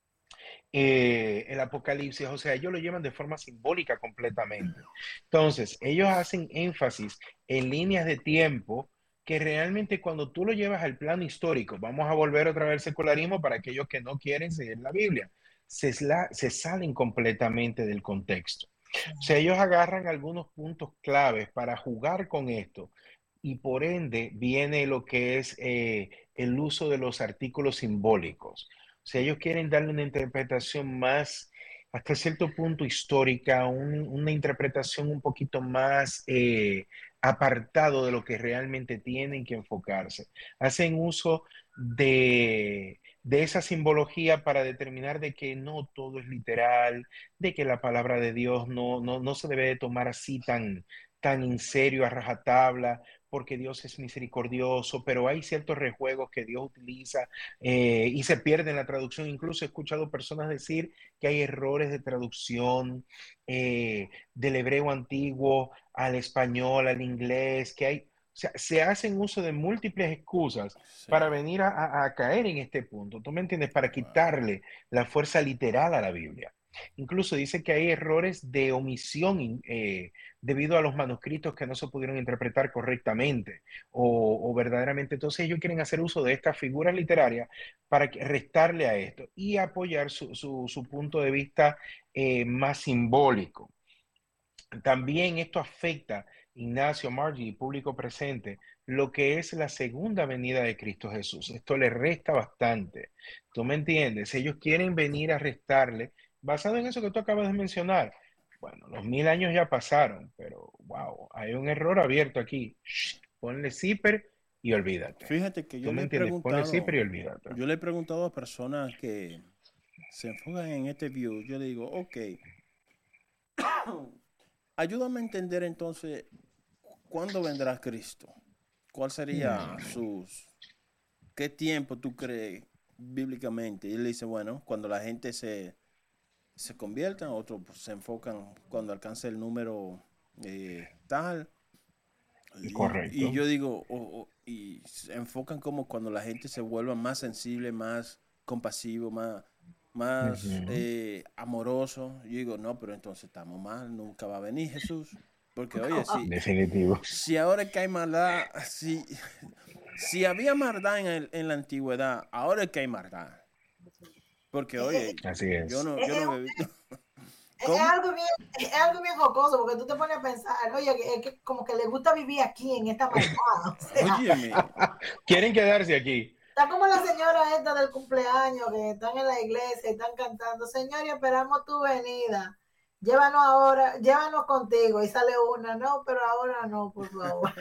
eh, el Apocalipsis, o sea, ellos lo llevan de forma simbólica completamente. Entonces, ellos hacen énfasis en líneas de tiempo que realmente cuando tú lo llevas al plano histórico, vamos a volver otra vez al secularismo para aquellos que no quieren seguir la Biblia, se, sla- se salen completamente del contexto. O sea, ellos agarran algunos puntos claves para jugar con esto y por ende viene lo que es eh, el uso de los artículos simbólicos. O sea, ellos quieren darle una interpretación más, hasta cierto punto histórica, un- una interpretación un poquito más eh, apartado de lo que realmente tienen que enfocarse. Hacen uso de, de esa simbología para determinar de que no todo es literal, de que la palabra de Dios no, no, no se debe de tomar así tan, tan en serio, a rajatabla, porque Dios es misericordioso, pero hay ciertos rejuegos que Dios utiliza eh, y se pierde en la traducción. Incluso he escuchado personas decir que hay errores de traducción eh, del hebreo antiguo al español, al inglés, que hay, o sea, se hacen uso de múltiples excusas Sí. para venir a, a, a caer en este punto. ¿Tú me entiendes? Para Wow. quitarle la fuerza literal a la Biblia. Incluso dice que hay errores de omisión eh, debido a los manuscritos que no se pudieron interpretar correctamente o, o verdaderamente. Entonces ellos quieren hacer uso de estas figuras literarias para que, restarle a esto y apoyar su, su, su punto de vista eh, más simbólico. También esto afecta, Ignacio, Margie y público presente, lo que es la segunda venida de Cristo Jesús. Esto le resta bastante. ¿Tú me entiendes? Ellos quieren venir a restarle, basado en eso que tú acabas de mencionar. Bueno, los mil años ya pasaron, pero wow, hay un error abierto aquí. Shh, ponle zipper y olvídate. Fíjate que yo ¿Tú me le he entiendes? Ponle preguntado, zipper y olvídate. yo le he preguntado a personas que se enfocan en este view. Yo le digo, ok, ayúdame a entender entonces cuándo vendrá Cristo. ¿Cuál sería Hmm. sus, qué tiempo tú crees bíblicamente? Y él dice, bueno, cuando la gente se, se convierta, otros pues, se enfocan cuando alcance el número eh, tal. Y, Correcto. y yo digo, oh, oh, y se enfocan como cuando la gente se vuelva más sensible, más compasivo, más, más Ujú. eh, amoroso. Yo digo, no, pero entonces estamos mal, nunca va a venir Jesús. Porque, oye, si, Definitivo. si ahora que hay maldad, si, si había maldad en, el- en la antigüedad, ahora es que hay maldad. Porque, oye, Así es. yo no, yo no me he visto, Es algo, bien, es algo bien jocoso, porque tú te pones a pensar, oye, que, es que como que le gusta vivir aquí, en esta maldad. O sea, Óyeme. Quieren quedarse aquí. está como la señora esta del cumpleaños, que están en la iglesia y están cantando, Señor, y esperamos tu venida. Llévanos ahora, llévanos contigo. Y sale una, no, pero ahora no, por favor.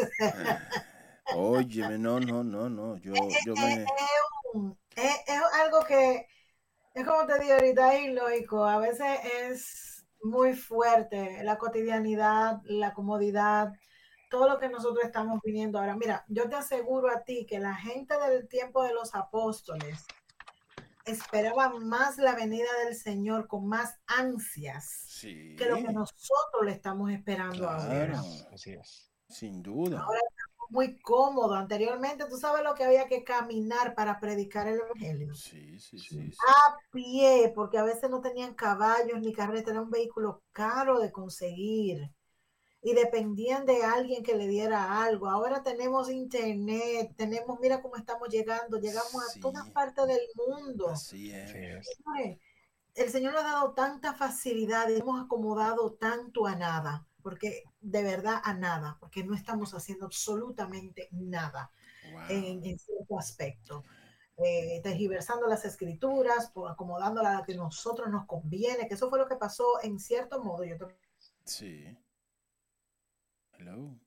Óyeme, no, no, no, no. Yo, yo me... Es, un, es, es algo que, es como te digo ahorita, es ilógico. A veces es muy fuerte la cotidianidad, la comodidad, todo lo que nosotros estamos viviendo ahora. Mira, yo te aseguro a ti que la gente del tiempo de los apóstoles esperaba más la venida del Señor con más ansias Sí. que lo que nosotros le estamos esperando Claro. ahora. Así es. Sin duda. Ahora estamos muy cómodos. Anteriormente, tú sabes lo que había que caminar para predicar el evangelio. Sí, sí, sí. sí. A pie, porque a veces no tenían caballos ni carreta, era un vehículo caro de conseguir y dependían de alguien que le diera algo. Ahora tenemos internet, tenemos, mira cómo estamos llegando, llegamos Sí. a todas partes del mundo. Así es. Así es. Señores, el Señor nos ha dado tanta facilidad y hemos acomodado tanto a nada, porque de verdad a nada, porque no estamos haciendo absolutamente nada Wow. en, en cierto aspecto. Eh, tergiversando las escrituras, pues, acomodándolas a la que nosotros nos conviene, que eso fue lo que pasó en cierto modo. Yo te... Sí. Hello.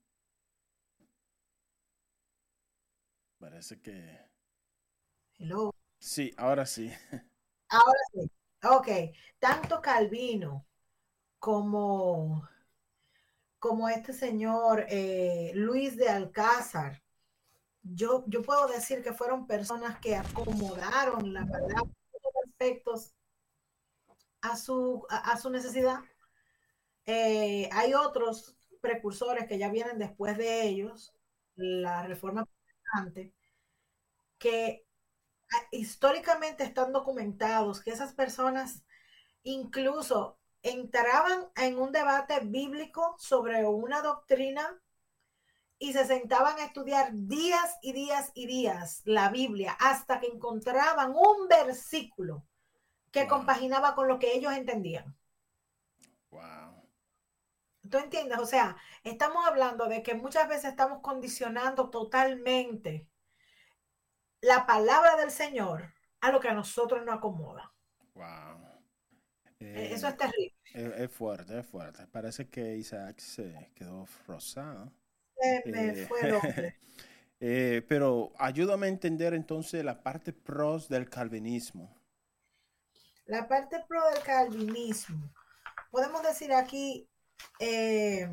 Parece que... Hello. Sí, ahora sí. Ahora sí. Ok. Tanto Calvino como, como este señor eh, Luis de Alcázar, yo, yo puedo decir que fueron personas que acomodaron la palabra en todos aspectos a su, a, a su necesidad. Eh, hay otros precursores que ya vienen después de ellos, la Reforma Protestante, que históricamente están documentados que esas personas incluso entraban en un debate bíblico sobre una doctrina y se sentaban a estudiar días y días y días la Biblia hasta que encontraban un versículo que Wow. compaginaba con lo que ellos entendían. Wow. ¿Tú entiendes? O sea, estamos hablando de que muchas veces estamos condicionando totalmente la palabra del Señor a lo que a nosotros nos acomoda. Wow. Eh, Eso es terrible. Es, es fuerte, es fuerte. Parece que Isaac se quedó rosado. Se me Eh, fue el hombre. eh, pero ayúdame a entender entonces la parte pros del calvinismo. La parte pro del calvinismo. Podemos decir aquí eh,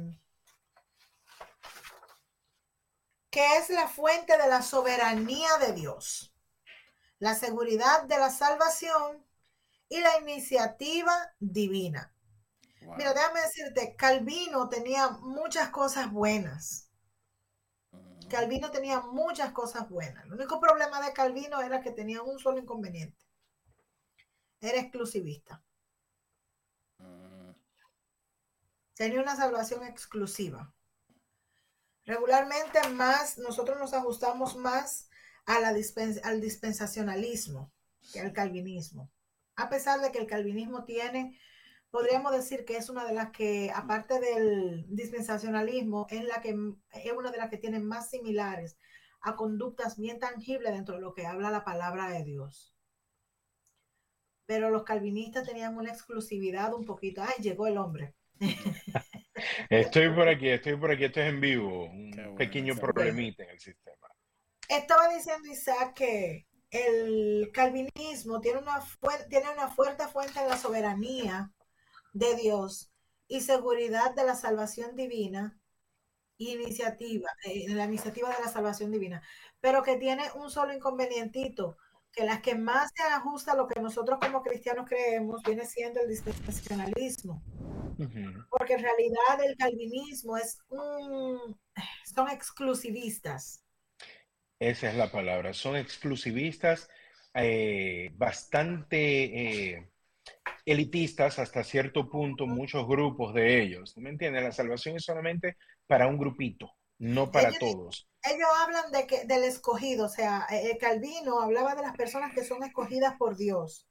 que es la fuente de la soberanía de Dios, la seguridad de la salvación y la iniciativa divina. Wow. Mira, déjame decirte, Calvino tenía muchas cosas buenas. Uh-huh. Calvino tenía muchas cosas buenas. El único problema de Calvino era que tenía un solo inconveniente. Era exclusivista. Uh-huh. Tenía una salvación exclusiva. Regularmente más, nosotros nos ajustamos más a la dispens al dispensacionalismo que al calvinismo. A pesar de que el calvinismo tiene, podríamos decir que es una de las que, aparte del dispensacionalismo, es, la que, es una de las que tiene más similares a conductas bien tangibles dentro de lo que habla la palabra de Dios. Pero los calvinistas tenían una exclusividad un poquito. ¡Ay, llegó el hombre! Estoy por aquí, estoy por aquí, esto es en vivo. Un Bueno, pequeño bueno. problemita en el sistema. Estaba diciendo Isaac que el calvinismo tiene una, tiene una fuerte fuente en la soberanía de Dios y seguridad de la salvación divina y iniciativa, eh, la iniciativa de la salvación divina, pero que tiene un solo inconvenientito, que las que más se ajusta a lo que nosotros como cristianos creemos viene siendo el dispensacionalismo. Uh-huh. Porque en realidad el calvinismo es un, son exclusivistas. Esa es la palabra. Son exclusivistas, eh, bastante eh, elitistas hasta cierto punto, muchos grupos de ellos. ¿No me entiendes? La salvación es solamente para un grupito, no para ellos, todos. Ellos hablan de que, del escogido, o sea, el Calvino hablaba de las personas que son escogidas por Dios.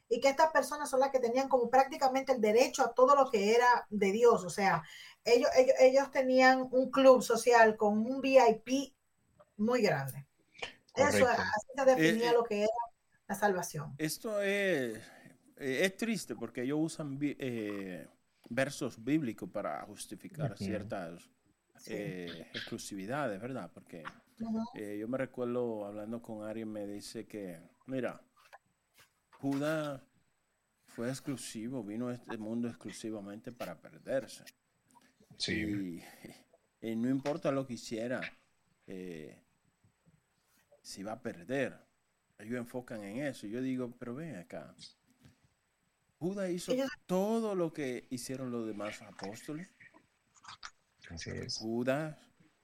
y que estas personas son las que tenían como prácticamente el derecho a todo lo que era de Dios. O sea, ellos, ellos, ellos tenían un club social con un V I P muy grande. Correcto. Eso, así se definía eh, lo que era la salvación. Esto es, es triste porque ellos usan eh, versos bíblicos para justificar uh-huh. ciertas sí. eh, exclusividades, ¿verdad? Porque uh-huh. eh, yo me recuerdo hablando con alguien, me dice que, mira, Judas fue exclusivo, vino a este mundo exclusivamente para perderse. Sí. Y, y no importa lo que hiciera, eh, si va a perder. Ellos enfocan en eso. Yo digo, pero ven acá. Judas hizo Ellos... todo lo que hicieron los demás apóstoles. Así es. Judas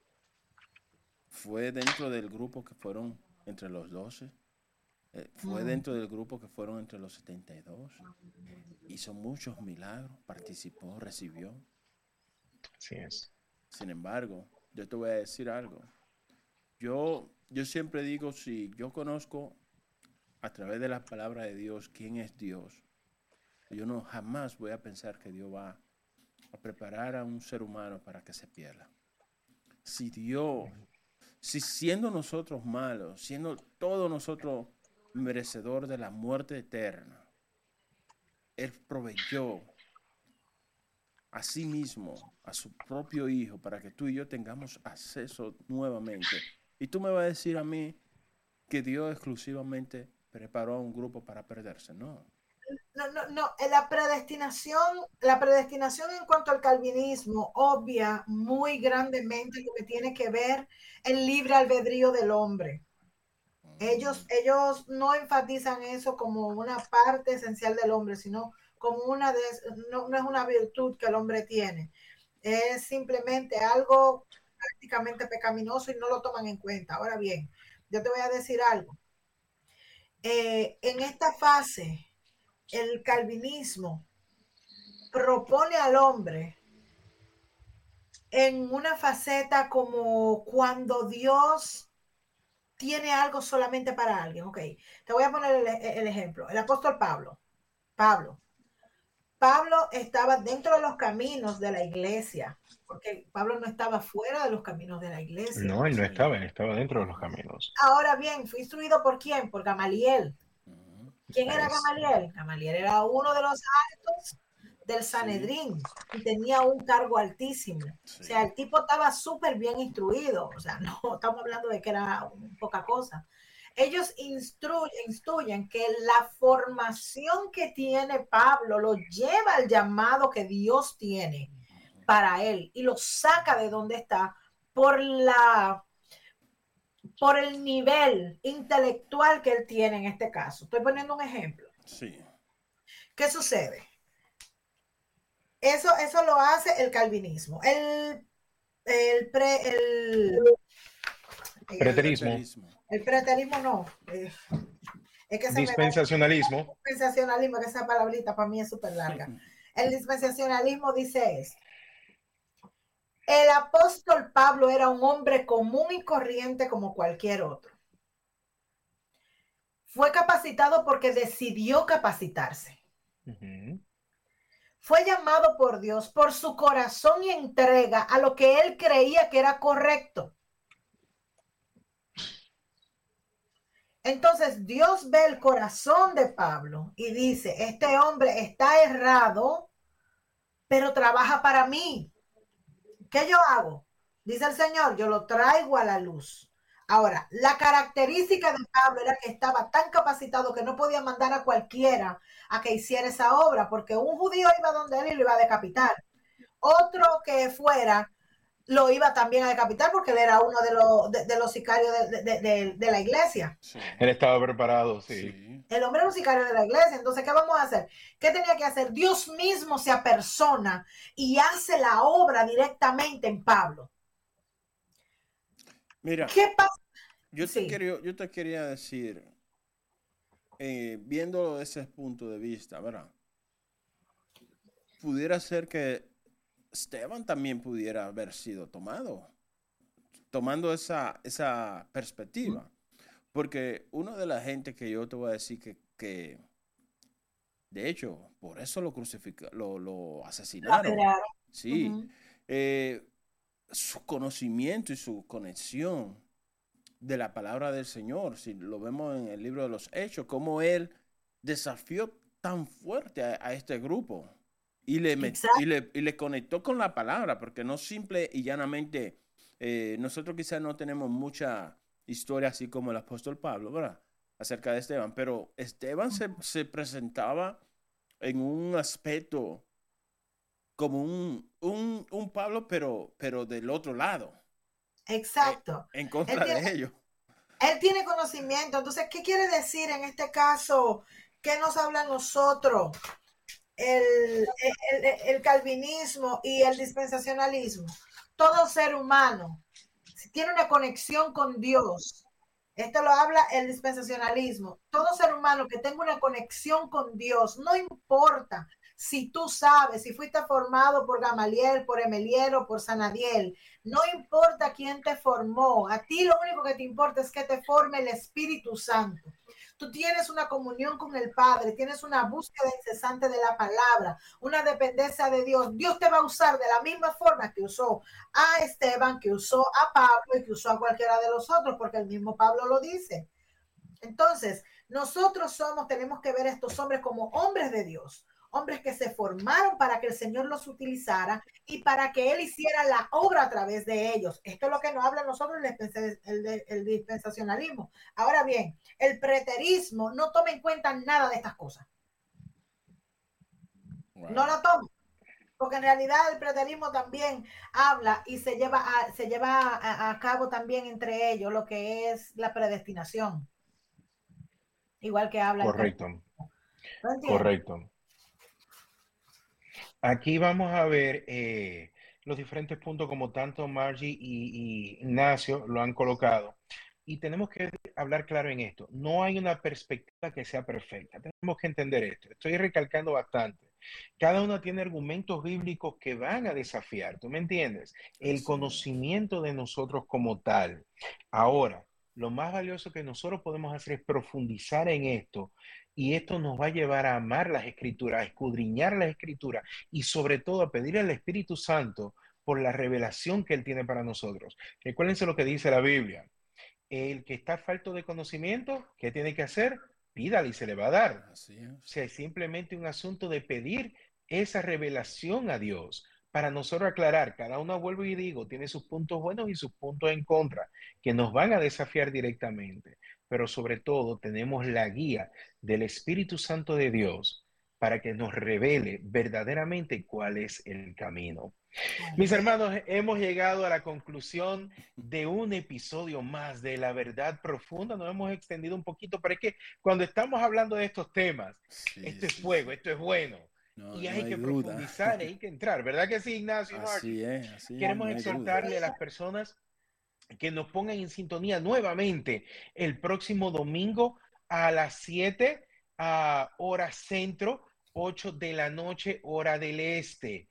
fue dentro del grupo que fueron entre los doce. Eh, fue mm. dentro del grupo que fueron entre los setenta y dos. Hizo muchos milagros. Participó, recibió. Así es. Sin embargo, yo te voy a decir algo. Yo, yo siempre digo, si yo conozco a través de la palabra de Dios quién es Dios, yo no jamás voy a pensar que Dios va a preparar a un ser humano para que se pierda. Si Dios, si siendo nosotros malos, siendo todos nosotros merecedor de la muerte eterna, Él proveyó a sí mismo, a su propio Hijo, para que tú y yo tengamos acceso nuevamente. Y tú me vas a decir a mí que Dios exclusivamente preparó a un grupo para perderse, ¿no? No, no, no. La predestinación, la predestinación en cuanto al calvinismo obvia muy grandemente lo que tiene que ver el libre albedrío del hombre. Ellos, ellos no enfatizan eso como una parte esencial del hombre, sino como una de, no, no es una virtud que el hombre tiene. Es simplemente algo prácticamente pecaminoso y no lo toman en cuenta. Ahora bien, yo te voy a decir algo. Eh, en esta fase, el calvinismo propone al hombre en una faceta como cuando Dios tiene algo solamente para alguien. Ok, te voy a poner el, el ejemplo. El apóstol Pablo. Pablo. Pablo estaba dentro de los caminos de la iglesia, porque Pablo no estaba fuera de los caminos de la iglesia. No, él no estaba, él estaba dentro de los caminos. Ahora bien, fue instruido ¿por quién? Por Gamaliel. ¿Quién era Gamaliel? Gamaliel era uno de los altos del Sanedrín sí. y tenía un cargo altísimo. Sí. O sea, el tipo estaba súper bien instruido. O sea, no estamos hablando de que era poca cosa. Ellos instruyen, instruyen que la formación que tiene Pablo lo lleva al llamado que Dios tiene para él y lo saca de donde está por la por el nivel intelectual que él tiene en este caso. Estoy poniendo un ejemplo. Sí. ¿Qué sucede? Eso, eso lo hace el calvinismo. El, el, pre, el, el preterismo. El preterismo no. Eh, es que se dispensacionalismo. Me... Dispensacionalismo, que esa palabrita para mí es súper larga. El dispensacionalismo dice es, el apóstol Pablo era un hombre común y corriente como cualquier otro. Fue capacitado porque decidió capacitarse. Uh-huh. Fue llamado por Dios por su corazón y entrega a lo que él creía que era correcto. Entonces Dios ve el corazón de Pablo y dice, este hombre está errado, pero trabaja para mí. ¿Qué yo hago? Dice el Señor, yo lo traigo a la luz. Ahora, la característica de Pablo era que estaba tan capacitado que no podía mandar a cualquiera a que hiciera esa obra, porque un judío iba donde él y lo iba a decapitar. Otro que fuera lo iba también a decapitar porque él era uno de los, de, de los sicarios de, de, de, de la iglesia. Sí. Él estaba preparado, sí. sí. El hombre era un sicario de la iglesia. Entonces, ¿qué vamos a hacer? ¿Qué tenía que hacer? Dios mismo se apersona y hace la obra directamente en Pablo. Mira, ¿qué pasa? Yo, sí. te quería, yo te quería decir, eh, viéndolo desde ese punto de vista, ¿verdad? Pudiera ser que Esteban también pudiera haber sido tomado, tomando esa, esa perspectiva. Porque una de las gente que yo te voy a decir que, que De hecho, por eso lo crucificaron, lo, lo asesinaron. Sí. Uh-huh. eh, su conocimiento y su conexión de la palabra del Señor, si lo vemos en el libro de los Hechos, cómo él desafió tan fuerte a, a este grupo y le, met, y, le, y le conectó con la palabra, porque no simple y llanamente, eh, nosotros quizás no tenemos mucha historia así como el apóstol Pablo, ¿verdad?, acerca de Esteban, pero Esteban se, se presentaba en un aspecto como un, un, un Pablo, pero, pero del otro lado. Exacto. En, en contra tiene, de ellos. Él tiene conocimiento. Entonces, ¿qué quiere decir en este caso? ¿Qué nos habla a nosotros? El, el, el, el calvinismo y el dispensacionalismo. Todo ser humano, si tiene una conexión con Dios, esto lo habla el dispensacionalismo. Todo ser humano que tenga una conexión con Dios, no importa si tú sabes, si fuiste formado por Gamaliel, por Emeliel o por Sanadiel, no importa quién te formó, a ti lo único que te importa es que te forme el Espíritu Santo. Tú tienes una comunión con el Padre, tienes una búsqueda incesante de la palabra, una dependencia de Dios. Dios te va a usar de la misma forma que usó a Esteban, que usó a Pablo y que usó a cualquiera de los otros, porque el mismo Pablo lo dice. Entonces, nosotros somos, tenemos que ver a estos hombres como hombres de Dios, hombres que se formaron para que el Señor los utilizara y para que Él hiciera la obra a través de ellos. Esto es lo que nos habla a nosotros el, el, el dispensacionalismo. Ahora bien, el preterismo no toma en cuenta nada de estas cosas. Wow. No lo toma. Porque en realidad el preterismo también habla y se lleva, a, se lleva a, a cabo también entre ellos lo que es la predestinación. Igual que habla. Correcto. ¿No Correcto. Aquí vamos a ver eh, los diferentes puntos como tanto Margie y, y Ignacio lo han colocado. Y tenemos que hablar claro en esto. No hay una perspectiva que sea perfecta. Tenemos que entender esto. Estoy recalcando bastante. Cada uno tiene argumentos bíblicos que van a desafiar. ¿Tú me entiendes? El sí. conocimiento de nosotros como tal. Ahora, lo más valioso que nosotros podemos hacer es profundizar en esto. Y esto nos va a llevar a amar las Escrituras, a escudriñar las Escrituras y sobre todo a pedir al Espíritu Santo por la revelación que Él tiene para nosotros. Recuérdense lo que dice la Biblia. El que está falto de conocimiento, ¿qué tiene que hacer? Pídale y se le va a dar. Así es. O sea, es simplemente un asunto de pedir esa revelación a Dios. Para nosotros aclarar, cada uno, vuelvo y digo, tiene sus puntos buenos y sus puntos en contra, que nos van a desafiar directamente. Pero sobre todo tenemos la guía del Espíritu Santo de Dios para que nos revele verdaderamente cuál es el camino. Mis hermanos, hemos llegado a la conclusión de un episodio más de La Verdad Profunda. Nos hemos extendido un poquito, pero es que cuando estamos hablando de estos temas, sí, esto es sí, fuego, sí. esto es bueno. No, y hay, no hay que duda. profundizar, hay que entrar, ¿verdad que sí, Ignacio? Así es, así Queremos es, no exhortarle a las personas que nos pongan en sintonía nuevamente el próximo domingo a las siete, a hora centro, ocho de la noche, hora del este.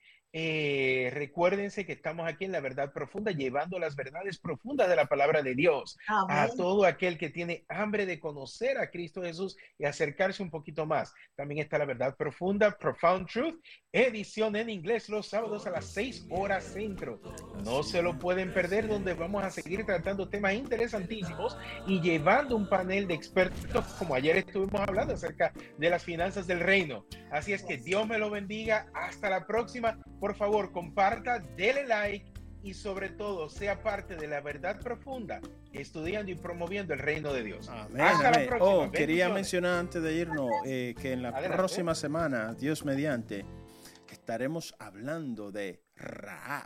Eh, recuérdense que estamos aquí en La Verdad Profunda, llevando las verdades profundas de la palabra de Dios Amén. A todo aquel que tiene hambre de conocer a Cristo Jesús y acercarse un poquito más. También está La Verdad Profunda, Profound Truth, edición en inglés los sábados a las seis horas centro. No se lo pueden perder, donde vamos a seguir tratando temas interesantísimos y llevando un panel de expertos, como ayer estuvimos hablando acerca de las finanzas del reino. Así es que Dios me lo bendiga. Hasta la próxima. Por favor, comparta, dele like y sobre todo sea parte de La Verdad Profunda, estudiando y promoviendo el reino de Dios. Amén, Hasta amén. la próxima. Oh, quería mencionar antes de irnos eh, que en la Adelante. próxima semana, Dios mediante, estaremos hablando de Rahab.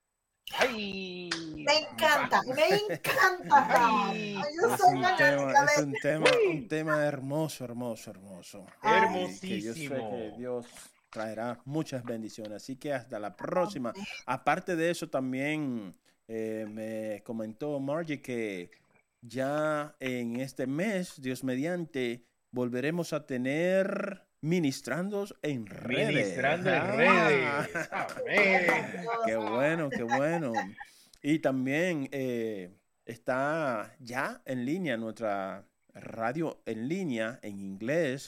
¡Ay! Me encanta, me encanta. Ay, yo es, un tema, es un tema, un tema hermoso, hermoso, hermoso. Hermosísimo. Que yo sé que Dios traerá muchas bendiciones. Así que hasta la próxima. Aparte de eso, también eh, me comentó Margie que ya en este mes, Dios mediante, volveremos a tener ministrando en redes. Ministrando en redes. Ah, amén. Qué bueno, qué bueno. Y también eh, está ya en línea nuestra radio en línea en inglés.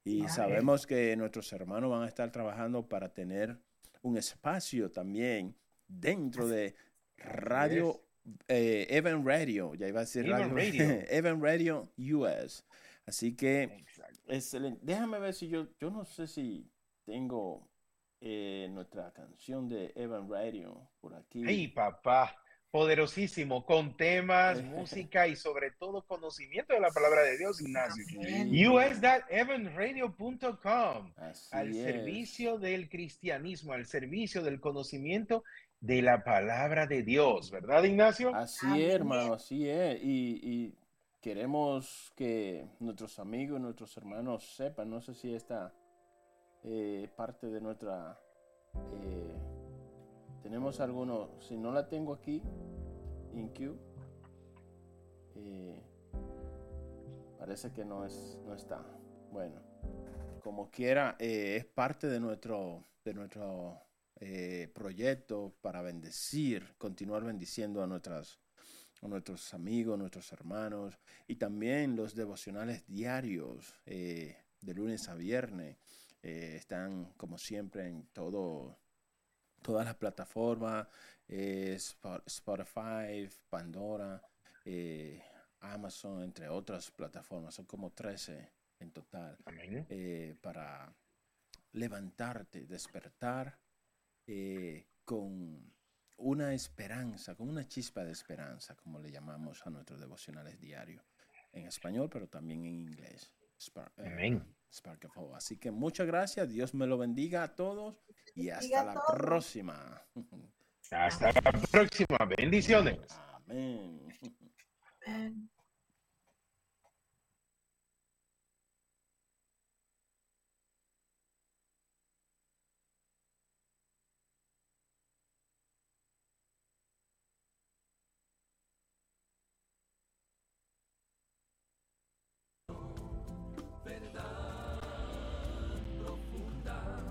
Y Amén. sabemos que nuestros hermanos van a estar trabajando para tener un espacio también dentro de Radio eh, Evan Radio, ya iba a decir Evan Radio, Radio. Evan Radio U S. Así que, Exacto. excelente. Déjame ver si yo, yo no sé si tengo eh, nuestra canción de Evan Radio por aquí. Ay, papá, poderosísimo, con temas, música y sobre todo conocimiento de la palabra de Dios, Ignacio. Sí. U S punto evan radio punto com, Así al es. servicio del cristianismo, al servicio del conocimiento de la palabra de Dios, ¿verdad, Ignacio? Así Amén. es, hermano, así es. Y, y queremos que nuestros amigos, nuestros hermanos sepan, no sé si esta eh, parte de nuestra... eh, tenemos algunos, si no la tengo aquí, in queue, eh, parece que no, es, no está. Bueno, como quiera, eh, es parte de nuestro, de nuestro eh, proyecto para bendecir, continuar bendiciendo a, nuestras, a nuestros amigos, nuestros hermanos, y también los devocionales diarios eh, de lunes a viernes. Eh, están como siempre en todo, todas las plataformas, eh, Spotify, Pandora, eh, Amazon, entre otras plataformas. Son como trece en total. Amén. Eh, para levantarte, despertar eh, con una esperanza, con una chispa de esperanza, como le llamamos a nuestros devocionales diarios, en español, pero también en inglés. Spark, eh, Amén. Spark of Hope. Así que muchas gracias, Dios me lo bendiga a todos y hasta Bendiga a la todos. próxima. Hasta la próxima. Bendiciones. Amén. Amén.